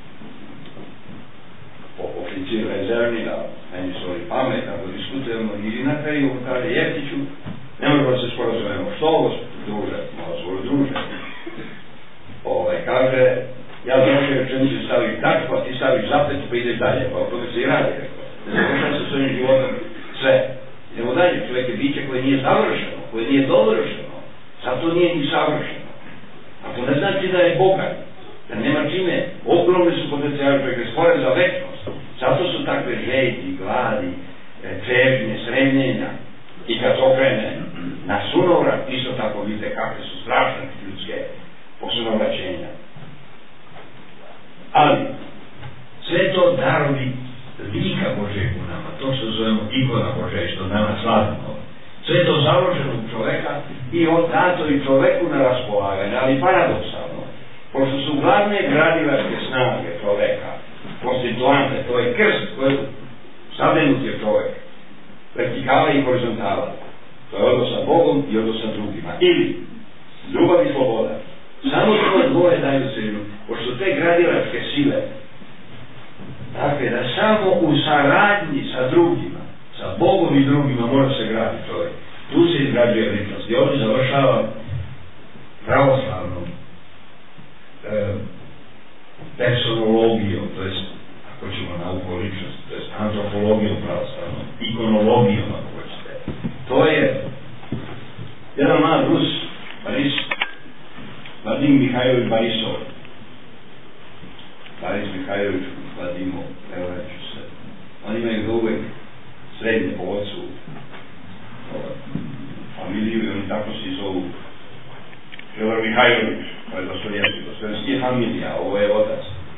oficir rezervni, da meni su ovi pamet, ako diskutujemo i na kraju kaže Jeftiću, ne možemo da se sporazumemo, što ovo druže, malo svoju druže. Ovaj, kaže, ja došao rečenicu stavim tak, pa ti staviš zapet, pa ideš dalje, pa o tome se i radi, rekao. Ne završam se svojim životom sve. Idemo dalje, čovjek je biće koje nije završeno, koje nije dovršeno, zato nije ni savršeno. A to ne znači da je bogat, da nema čime, ogromni su potencijali čovjeka, stvoren za večnost. Zato su takve žeđi, gladi, čežnje, sremljenja. I kad okrene na sunovrat, isto tako vidite kakve su strašne ljudske posunovraćenja. Ali, sve to darovi lika Božeg u nama, to što zovemo ikona Bože, što danas slavimo. Sve to založeno u čoveka i dato i čoveku na raspolaganje, ali paradoksalno. Pošto su glavne gradivačke snage čoveka, konstituante, to je krst, to je sadenut je čovek, vertikala i horizontala. To je odnos sa Bogom i odnos sa drugima. Ili, ljubav i sloboda. Samo to dvoje daju celju, pošto te gradivačke sile, dakle, da samo u saradnji sa drugima, sa Bogom i drugima može se graditi čovjek. Tu se izgrađuje ličnost. I ovdje završava pravoslavnom e, personologijom, to jest, ako ćemo nauku o ličnosti, to jest antropologijom pravoslavnom, ikonologijom, ako hoćete. To je jedan mlad Rus, Boris, Vadim Mihajlović Borisov. Boris Mihajlović, Vadimo, prevraću se. Oni imaju uvek srednje po ocu familiju i oni tako se zovu Želor Mihajlović, to je Dostojevski, Dostojevski je familija, ovo je otac.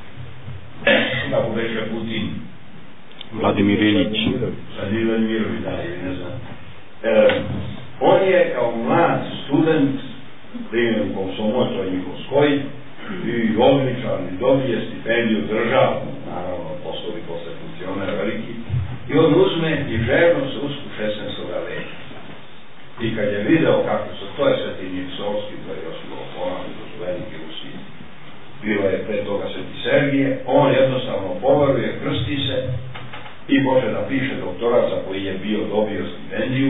Kako beše Putin. Vladimir Ilić. Vladimir Mirović, da je, ne znam. E, on je kao mlad student primjer u Komsomol, to je njihov skoj, i odličan, i dobije stipendiju državnu, naravno, poslovi posle funkcionera veliki, i on uzme i žerno se usku šesnaestog veka. I kad je video kako se, to je Sveti Nikolski, to je još bilo ponovno, to su velike Rusi, bilo je pre toga Sveti Sergije, on jednostavno poveruje, krsti se i može da piše doktorat za koji je bio dobio stipendiju,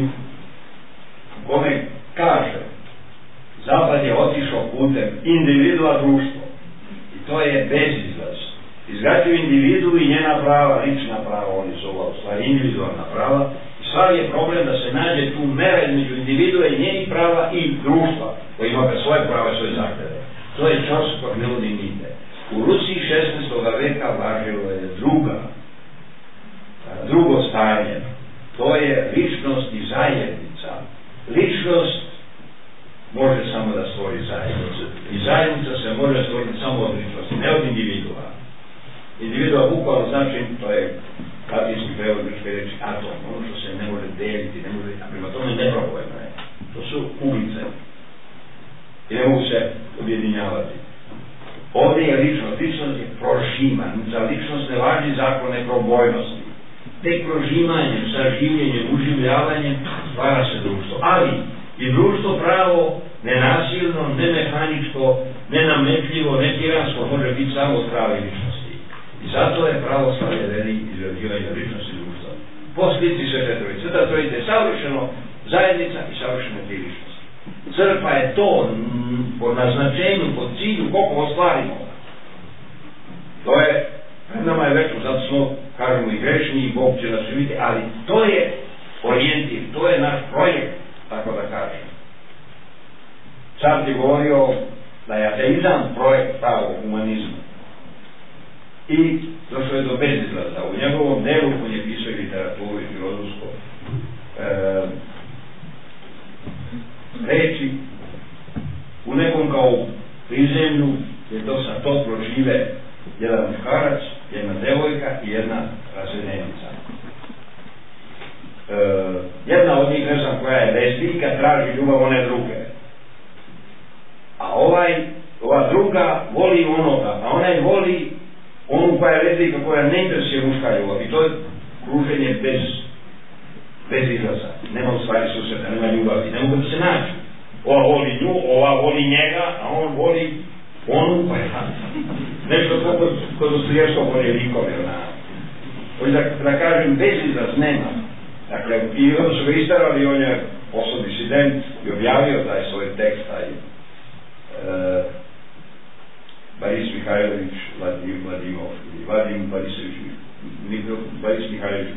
u kome kaže, Zapad je otišao putem individua društvo. I to je bezizlaz. Izgrađuju individu i njena prava, lična prava, oni su ovo, stvari individualna prava. I stvar je problem da se nađe tu mera između individua i njenih prava i društva, koji ima svoje prava i svoje zahteve. To je čas kod ne vodi nigde. U Rusiji šesnaestog veka važilo je druga, drugo stanje. To je ličnost i zajednica. Ličnost može samo da stvori zajednicu. I zajednica se može stvoriti samo od ličnosti, ne od individua. Individua bukvalno znači, to je latinski prevod grčke reči atom, ono što se ne može deliti, ne može, a prema tome neprobojno je. To su ulice. I ne mogu se objedinjavati. Ovdje je ličnost, ličnost je prožima, za ličnost ne važi zakone probojnosti. Tek prožimanjem, saživljenjem, uživljavanjem stvara se društvo. Ali i društvo pravo, nenasilno, nemehaničko, nenametljivo, netiransko, može biti samo od prave ličnosti. I zato je pravoslavlje veli izrađivanje ličnosti društva. Po slici Svete Trojice. Sveta Trojica je savršeno zajednica i savršeno ti ličnosti. Crkva je to m, po naznačenju, po cilju, koliko ostvarimo. To je, pred nama je večno, zato smo, kažemo, i grešni, i Bog će nas vidjeti, ali to je orijentir, to je naš projekt, tako da kažem. Sad je govorio da je ateizam projekt pravog humanizma. I došlo je do bezizlaza. U njegovom delu, on je pisao i literaturu i filozofsko, e, reči u nekom kao prizemlju je to sa toplo žive jedan muškarac, jedna devojka i jedna razvedenica. E, jedna od njih, ne znam koja je lezbijka, traži ljubav one druge. A ovaj, ova druga voli onoga, a onaj voli onu koja je lezbijka, koja ne interesuje muška ljubav. I to je kruženje bez, bez izlaza. Nema u stvari susreta, nema ljubavi, ne mogu da se nađu. Ova voli nju, ova voli njega, a on voli onu koja je nešto kod, kod Dostojevskog voli likove. Da, da kažem, bez izlaz nema. Dakle, i onda su ga istarali, on je postao disident i objavio taj svoj tekst, taj e, Boris Mihajlović Vadim, Vladimov, Vadim Borisović, Boris Mihajlović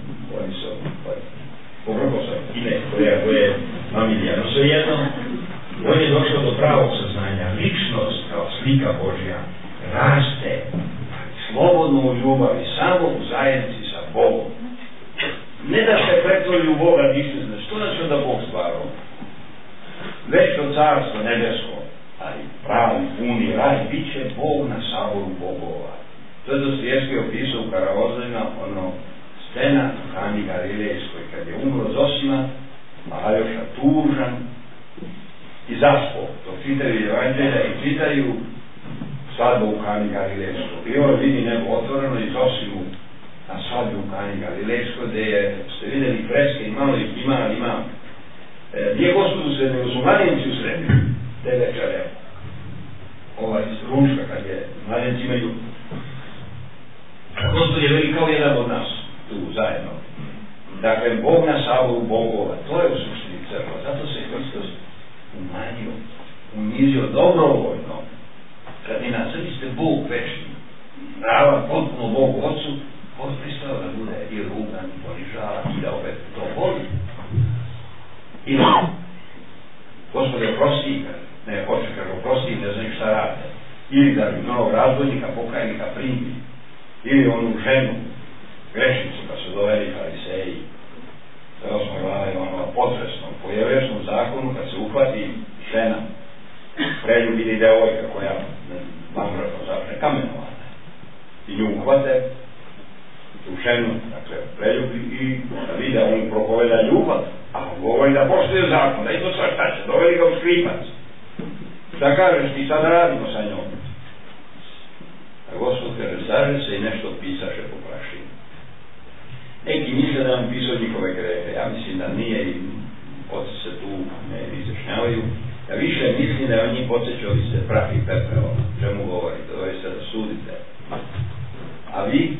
Borisov, Poproko sam, ime, koje je familija, no sve jedno, On je došao do pravog saznanja. Ličnost kao slika Božja raste slobodno u ljubavi, samo u zajednici sa Bogom. Ne da se pretvori u Boga ništa, što nas onda Bog stvarao? Večno carstvo nebesko, ali pravi, puni raj, bit će Bog na saboru bogova. To je Dostojevski opisao u Karavozlima, ono, scena u Hani Galilejskoj, kad je umro Zosima, a Aljoša tužan i zaspo. To čitaju Evanđelja i čitaju svadbu u Hani Galilejskoj. I on vidi nebo otvoreno i Zosimu na svadbu u Hani Galilejskoj, gde je, ste vidjeli freske i malo ih ima, ali ima. E, nije Gospodu srednje, nego su mladenci u srednje, te večere. Ovaj ručka kad je, mladenci imaju. Gospod je veli kao jedan od nas, tu zajedno. Dakle, Bog na saboru bogova, to je u suštini crkva. Zato se Hristos umanjio, unizio dobrovoljno. Kad je nas ste Bog večni, pravan, potpuno Bogu Otcu, on pristao da bude i rugan, i ponižavan, i da opet to voli. I Gospode, oprosti, ne, hoće kaže, oprosti, ne znam šta rade. Ili da bi novog razbojnika, pokajnika primi, ili onu ženu, grešnicu, pa su doveli fariseji, da smo gledali ono potresno, po jevrejskom zakonu, kad se uhvati žena, preljubili devojka koja vanbratno zapne kamenovane, i nju uhvate, tu ženu, dakle, preljubi i da vide, on propoveda ljubav, a on govori da poštuje zakon, da i to sva šta će, doveli ga u skripac. Šta kažeš, ti sad radimo sa njom? A Gospod kaže, zaže se i nešto pisaše po prašini. Neki misle da vam pisao njihove grehe, ja mislim da nije i oci se tu ne izjašnjavaju. Ja više mislim da je on njih podsjećao, vi ste prah i pepeo, čemu govorite, doveste da sudite. A vi,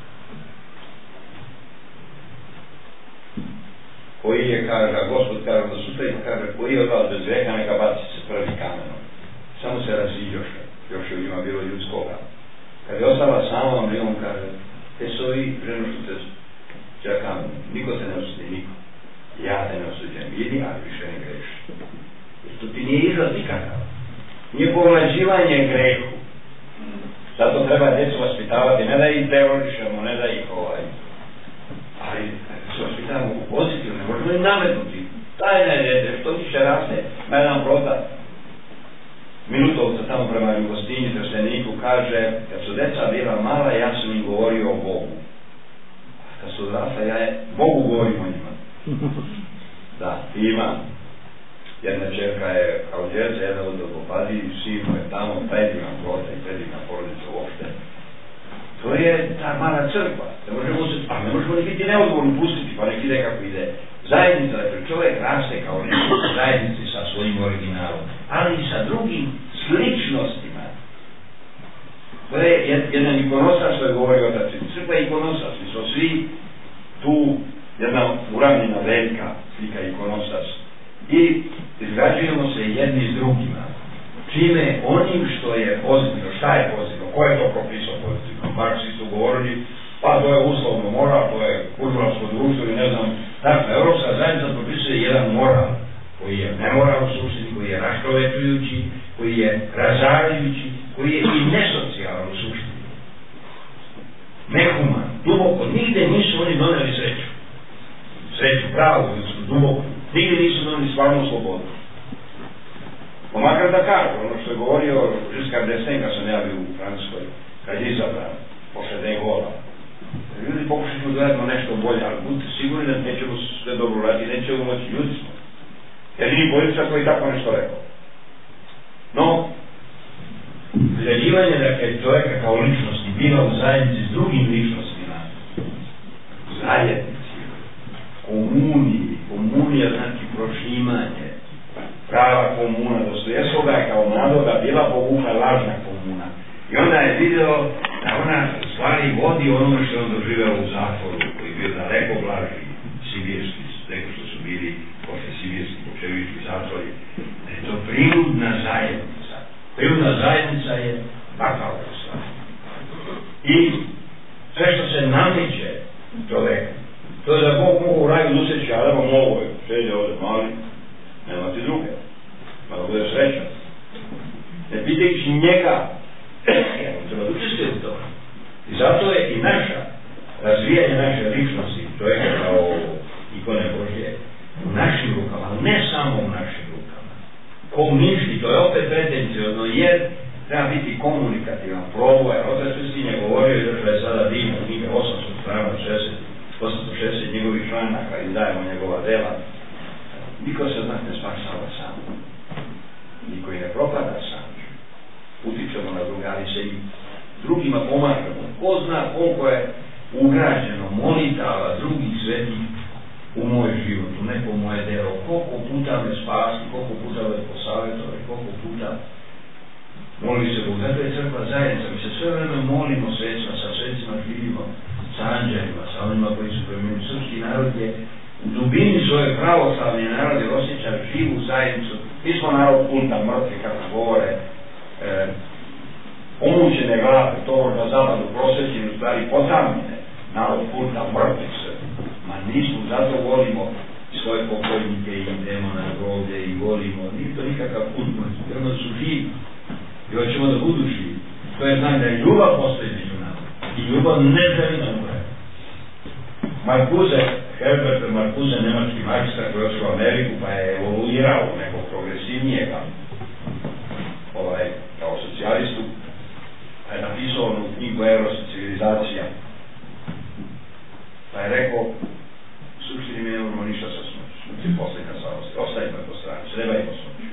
koji je, kaže, a Gospod kaže da su te, kaže, koji je od vas bez greha, neka baci se prvi kamenom. Samo se raziđoše, još je u njima bilo ljudskoga. Kad je ostala sama, on on kaže, te su ovi ženu što te čekam, niko te ne osudi, niko. Ja te ne osuđujem, idi, ali više ne greši. Jer to ti nije izlaz nikakav. Nije povlađivanje grehu. Zato treba djecu vaspitavati, ne da ih terorišemo, ne da ih ovaj. Ali se vaspitavamo u pozitivno, ne možemo im nametnuti. Tajna je djete, što više raste, na jedan protak. Minutovca tamo prema Jugostinji, Trsteniku, kaže, kad su deca bila mala, ja sam im govorio o Bogu. A kad su odrasla, ja je Bogu govorim o njima. Da, ima. Jedna čerka je kao djeca, jedna od opadi, sino je tamo, predivan plota i predivan porodica uopšte. To je ta mala crkva. Ne možemo se, a ne možemo ni biti neodgovorni pustiti, pa nek ide kako ide. Zajednica, dakle, čovjek raste kao nešto u zajednici sa svojim originalom, ali i sa drugim sličnostima. To je jedan ikonostas što je govorio o tači. Crkva je ikonostas, mi smo svi tu jedna uravnjena velika slika ikonostas. I izgrađujemo se jedni s drugima. Čime onim što je pozitivno, šta je pozitivno, ko je to propisao pozitivno. Marksi su govorili, pa to je uslovno moral, to je buržoasko društvo i ne znam. Dakle, Europska zajednica propisuje jedan moral koji je nemoral u suštini, koji je raščovečujući, koji je razarajući, koji je i nesocijalan u suštini. Nehuman, duboko, nigde nisu oni doneli sreću. Sreću pravu, duboko. Nigde nisu doneli stvarnu slobodu. Pa makar da kažu, ono što je govorio Giscard d'Estaing kad sam ja bio u Francuskoj, kad je izabran, posle de Gaulle. Ljudi pokušaju da radimo nešto bolje, ali budite sigurni da nećemo sve dobro raditi, nećemo moći, ljudi smo. Jer nije Bojica koji tako nešto rekao. No, izgledivanje dakle čovjeka kao ličnosti bila u zajednici s drugim ličnostima, u zajednici, komuniji, komunija znači prožimanje, prava komuna, Dostojevskoga je kao mladoga bila povuka lažna komuna. I onda je video da ona stvari vodi onome što je on doživeo u zatvoru, koji je bio daleko blaži sibirski, neko što su bili posle sibirski, bolševički zatvori. Da je to prinudna zajednica. Prinudna zajednica je takva vrsta. I sve što se nameće čoveku, to je da Bog mogu u raju useći, ali evo mogo je, sređe ovdje mali, nema ti druge. pa da bude srećan. Ne pitajući njega, jer on treba da učestvuje u tome. I zato je i naša, razvijanje naše ličnosti, čovjeka kao ikone Božje, u našim rukama, ali ne samo u našim rukama. Komunisti, to je opet pretencijozno, jer treba biti komunikativan, probuje, otac Kristinje govorio i došla je sada divna knjiga, osamsto strana, osamsto šezdeset njegovih članaka, izdajemo njegova dela. Niko se od nas ne spašava sam. Niko i ne propada sam. Utičemo na druge, ali se i drugima pomažemo. Ko zna koliko je ugrađeno molitava drugih svetih u moj život, u neko moje delo, koliko puta me spasi, koliko puta me posavjetovali, koliko puta moli se Bog. Zato je crkva zajednica, mi se sve vreme molimo svecima, sa svecima živimo, sa anđelima, sa onima koji su preminuli. Srpski narod je u dubini svoje pravoslavni narod je osjeća živu zajednicu. Mi smo narod kulta mrtvi, kako govore, e, omućene glave, to na zapadu prosvećeni, u stvari potamljene, narod kulta mrtvi se. Ma nismo, zato volimo svoje pokojnike i idemo na groblje i volimo, nije to nikakav kult mrtvi, jer onda su živi i hoćemo da budu živi. To je znak da je ljubav postoji među nama i ljubav ne želi da umre. Marcuse, Herbert Marcuse, nemački magistar koji je otišao u Ameriku pa je evoluirao nekog progresivnijega ovaj, kao socijalistu, pa je napisao onu knjigu Eros i civilizacija. Pa je rekao, u suštini mi ne moramo ništa sa smrću, smrći posljedna savosti, ostavimo je po strani, srebajmo smrću.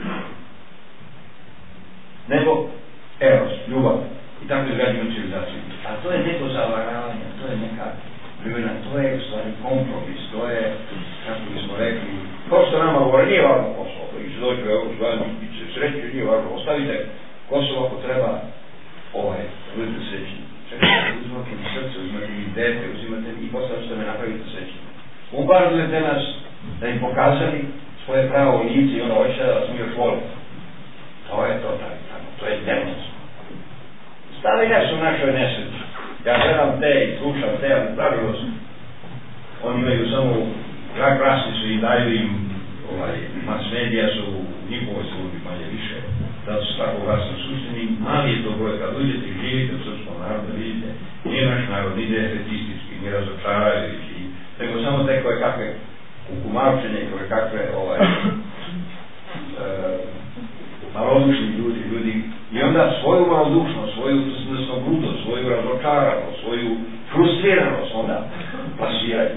Nego, Eros, ljubav, i tako izgrađujemo civilizaciju. A to je neko zavaravanje, to je neka primjena, to je u stvari kompromis, to je, kako bismo rekli, ko što nama govore, nije važno Kosovo, koji će doći u Evropsku uniju, bit će srećni, nije važno, ostavite Kosovo ako treba, ovaj, budete srećni. Čekajte, uzmate mi srce, uzmate mi dete, uzimate mi i posle ćete me napraviti srećni. Bombardujete nas da im pokazali svoje pravo lice i ono hoće da vas mi još volite. To je to tako, to je demons. Stavine su u našoj nesreći. Ja gledam te i slušam te, ali pravilo su. Oni imaju samo krak rasnicu i daju im, ovaj, mass medija su u njihovoj službi manje više. Zato su tako glasni u suštini. Mali je to broj, kad uđete i živite u srpskom narodu, vidite, nije naš narod, ni defetistički, ni razočaravajući, nego samo te koje kakve kukumavčenje, koje kakve, ovaj, e, malodušni ljudi, ljudi, i onda svoju malodušnost, svoju snosnogrudost, svoju razočaranost, svoju frustriranost onda plasiraju.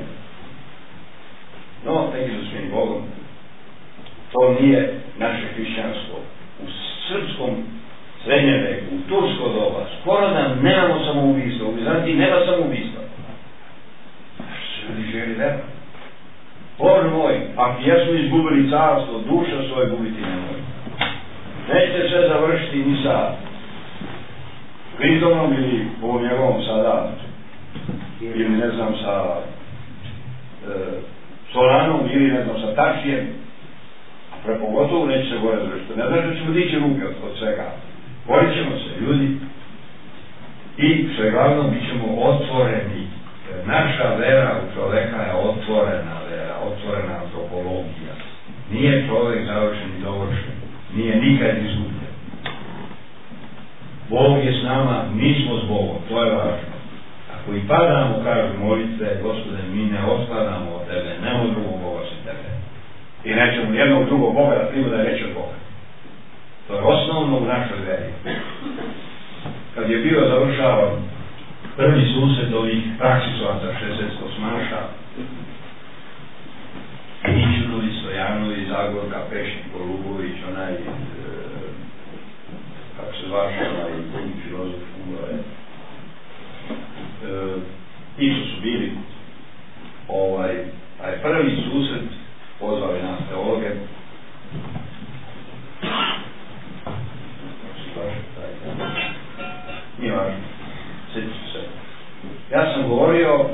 No, neki su smjeni Bogom. To nije naše hrišćanstvo. U srpskom srednjem veku, u tursko doba, skoro da nemamo samoubistva. U Bizantiji nema samoubistva. Što se ljudi želi vera? Bože moj, ako jesmo izgubili carstvo, duša svoje gubiti nemoj. Nećete sve završiti ni sa Clintonom ili ovom njegovom sada, ili ne znam sa e, Solanom ili ne znam sa Tačijem, a prepogotovo neće se gore završiti. Ne znači da ćemo dići ruke od, od svega. Borit ćemo se, ljudi, i sve glavno bit ćemo otvoreni. Naša vera u čoveka je otvorena vera, otvorena antropologija. Nije čovek završen i dovršen. Nije nikad izgubljen. Bog je s nama, mi smo s Bogom, to je važno. Ako i padamo, kažu molitve, Gospode, mi ne otpadamo od tebe, nemo drugog Boga sem tebe. I nećemo jednog drugog Boga da primo da je reći od Boga. To je osnovno u našoj veri. Kad je bio završavan prvi susret ovih praksisovaca šezdeset osmaša, Ničunovi, Stojanovi, Zagorka, Pešnik, Golubović, onaj, e, kako se zvaš, onaj drugi filozof, umro je. E, ti što su bili, ovaj, taj prvi susret, pozvali nas teologe, nije važno, sjeću se. Ja sam govorio,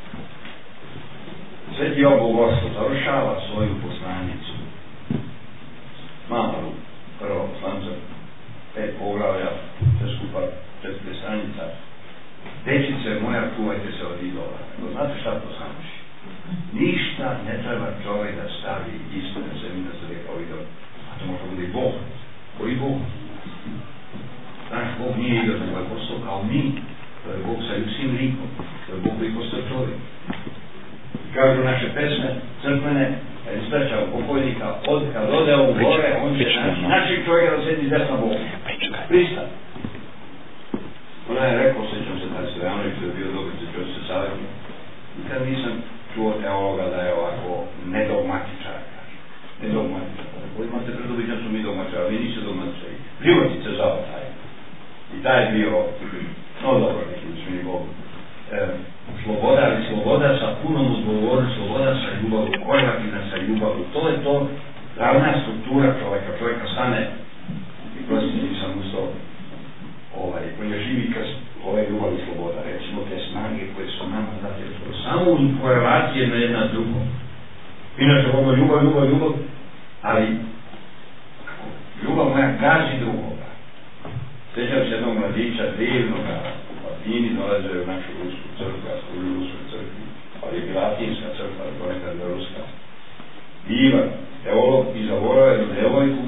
Sveti Job Bogorstvo završava svoju poslanicu. Malu, prvo poslanca, pet poglavlja, sve skupa, četiri stranica. Dečice moja, kuvajte se od idola. Nego znate šta to znači? Ništa ne treba čovjek da stavi istine sebi na sebe kao idol. A A to može biti Bog. Koji Bog? Naš Bog nije igra za ovaj posao kao mi. To je Bog sa ljudskim likom. To je Bog koji postao čovjek. Kažu naše pesme, crkvene, kad je sprečao pokojnika, od kad ode u gore, on će naći naših čovjeka da sedi desna Boga. Pristan. Ona je rekao, sećam se taj Stojanović, da je bio dobro, se čuo se savjetno. Nikad nisam čuo teologa da je ovako nedogmatičar, kaže. Nedogmatičar. Ako imate predobićan su mi dogmatičar, a vi niste dogmatičari. Životice zao taj. I taj je bio, no dobro, neki usmini Bog. E, sloboda, ali sloboda sa punom odgovorom, sloboda sa ljubavom, korelativna sa ljubavom. To je to glavna struktura čovjeka. Čovjeka stane, i prositi sam ustao, ovaj, koji je živi krst ove ljubavi i sloboda, recimo te snage koje su nama dati, samo u korelacije na jedna drugo. Inače, ovo ljubav, ljubav, ljubav, ali kako, ljubav moja gazi drugoga. Sjećam se jednog mladića, divnoga, u Latini dolaze u našu rusku crkvu, ja sam u ruskoj crkvi, ali je latinska crkva, ali ponekad je ruska. Divan, teolog, i zavorao jednu devojku,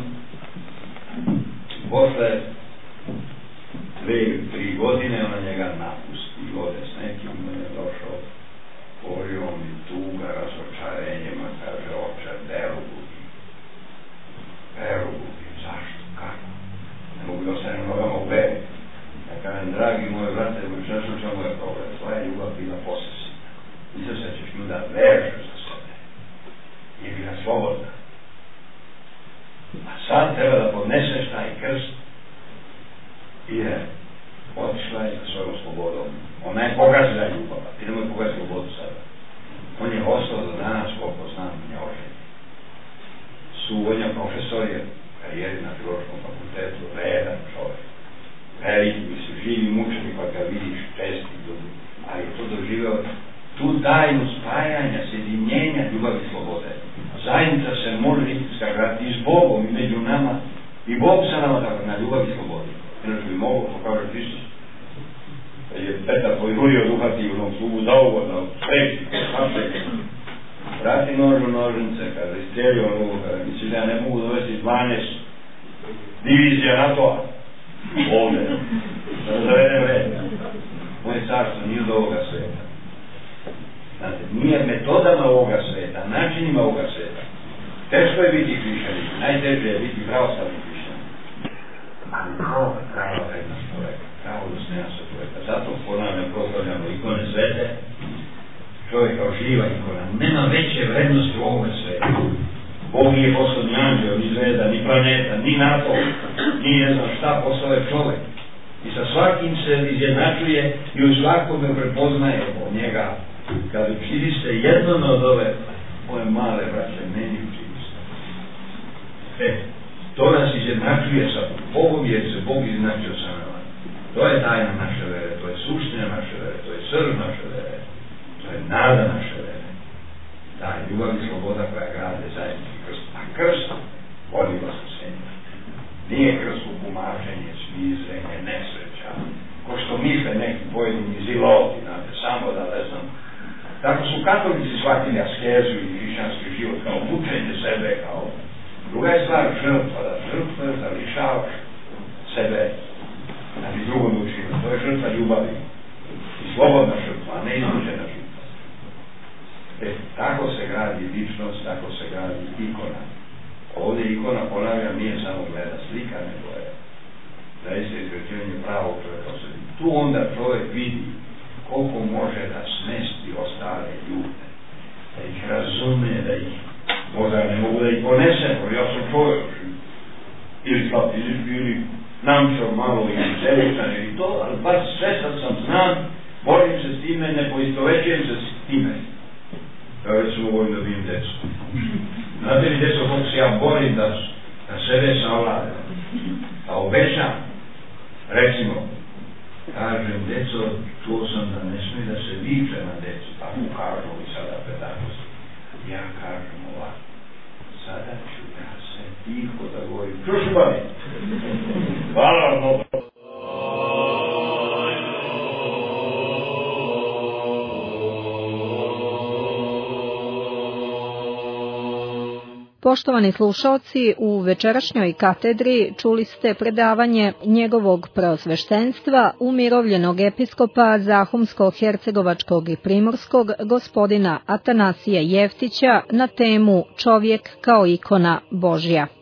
posle dve, tri godine ona njega napusti, ode s nekim, on je došao porijom i tuga, razočarenjima, kaže, oče, veru gubim. Veru gubim, zašto, kako? Ne mogu da ostanem nogama u veru. Ja kažem, dragi moje brate, što čemu je problem? Tvoja ljubav bila posesivna. Nisam se ćeš nju da vežu za sebe. Je bila slobodna. A sad treba da podneseš taj krst i je otišla je sa svojom slobodom. Ona je pogazila ljubava. Ti nemoj pogaziti slobodu sada. On je ostao do danas, koliko znam, njožen. Suvodnja profesor je karijeri na Filološkom fakultetu, redan čovjek. Veliki, mislim, živi mučenik, pa ga vidiš česti, ali je to doživeo tu tajnu spajanja, sjedinjenja ljubavi i slobode. Zajednica se može istinska graditi i s Bogom i među nama, i Bog sa nama tako na ljubavi i slobodi. Inače bi mogo, što kaže Hristos, da je Petar pojulio duhati u onom slugu za ovo, da spreki, svašajte. Vrati nožu nožnice, kada iscijelio onogu, kada misli da ja ne mogu dovesti dvanaest divizija NATO-a ovdje, da zavedem red. Moje carstvo nije od ovoga sveta. Znate, nije metodama ovoga sveta, načinima ovoga sveta. Teško je biti hrišćanin, najteže je biti pravoslavni hrišćanin. Ali to je prava vrednost čovjeka, pravo dostojanstvo čovjeka. Zato ponavljam, proslavljamo ikone svete, čovjek kao živa ikona. Nema veće vrednosti u ovoga sveta. Bog nije poslednji anđeo, ni zvezda, ni planeta, ni NATO, ni ne znam šta, postao je čovjek. I sa svakim se izjednačuje i u svakome prepoznaje od njega. Kad učili ste jednom od ove moje male braće, meni učili ste. E, to nas izjednačuje sa Bogom, jer se Bog izjednačio sa nama. To je tajna naše vere, to je suština naše vere, to je srž naše vere, to je nada naše vere. Da, ljubav i sloboda koja grade zajednički krst. A krst vodi vaskrsenje. Nije krst u pomaženje, smizrenje, nesreća. Ko što misle neki pojedini ziloti, znate, samo da ne znam. Tako su katolici shvatili askezu i hrišćanski život kao mučenje sebe, kao druga je stvar žrtva, da žrtva da lišavaš sebe, da bi drugom učinu. To je žrtva ljubavi. I slobodna žrtva, a ne iznuđena žrtva. E, tako se gradi ličnost, tako se gradi ikona. Ovdje ikona, ponavljam, nije samo gleda slika, nego je zaista izgrađivanje pravog čovjeka u sebi. Tu onda čovjek vidi koliko može da smesti ostale ljude, da ih razume, da ih možda ne mogu da ih ponese, jer ja sam čovjek ili slab fizički, ili namčao malo ili zeličan ili to, ali baš sve sad sam znam, borim se s time, ne poistovećujem se s time. Ja već sam govorim da vidim decu. Znate li deco kako se ja borim da, da sebe savladam, da obećam, recimo, kažem, deco, čuo sam da ne smije da se viče na decu, tako kažu i sada pedagozi. Ja kažem ovako, sada ću ja se tiho da govorim, čuš bavi? Hvala vam dobro. Poštovani slušaoci, u večerašnjoj katedri čuli ste predavanje njegovog preosveštenstva, umirovljenog episkopa Zahumsko-hercegovačkog i primorskog, gospodina Atanasija Jeftića, na temu Čovjek kao ikona Božja.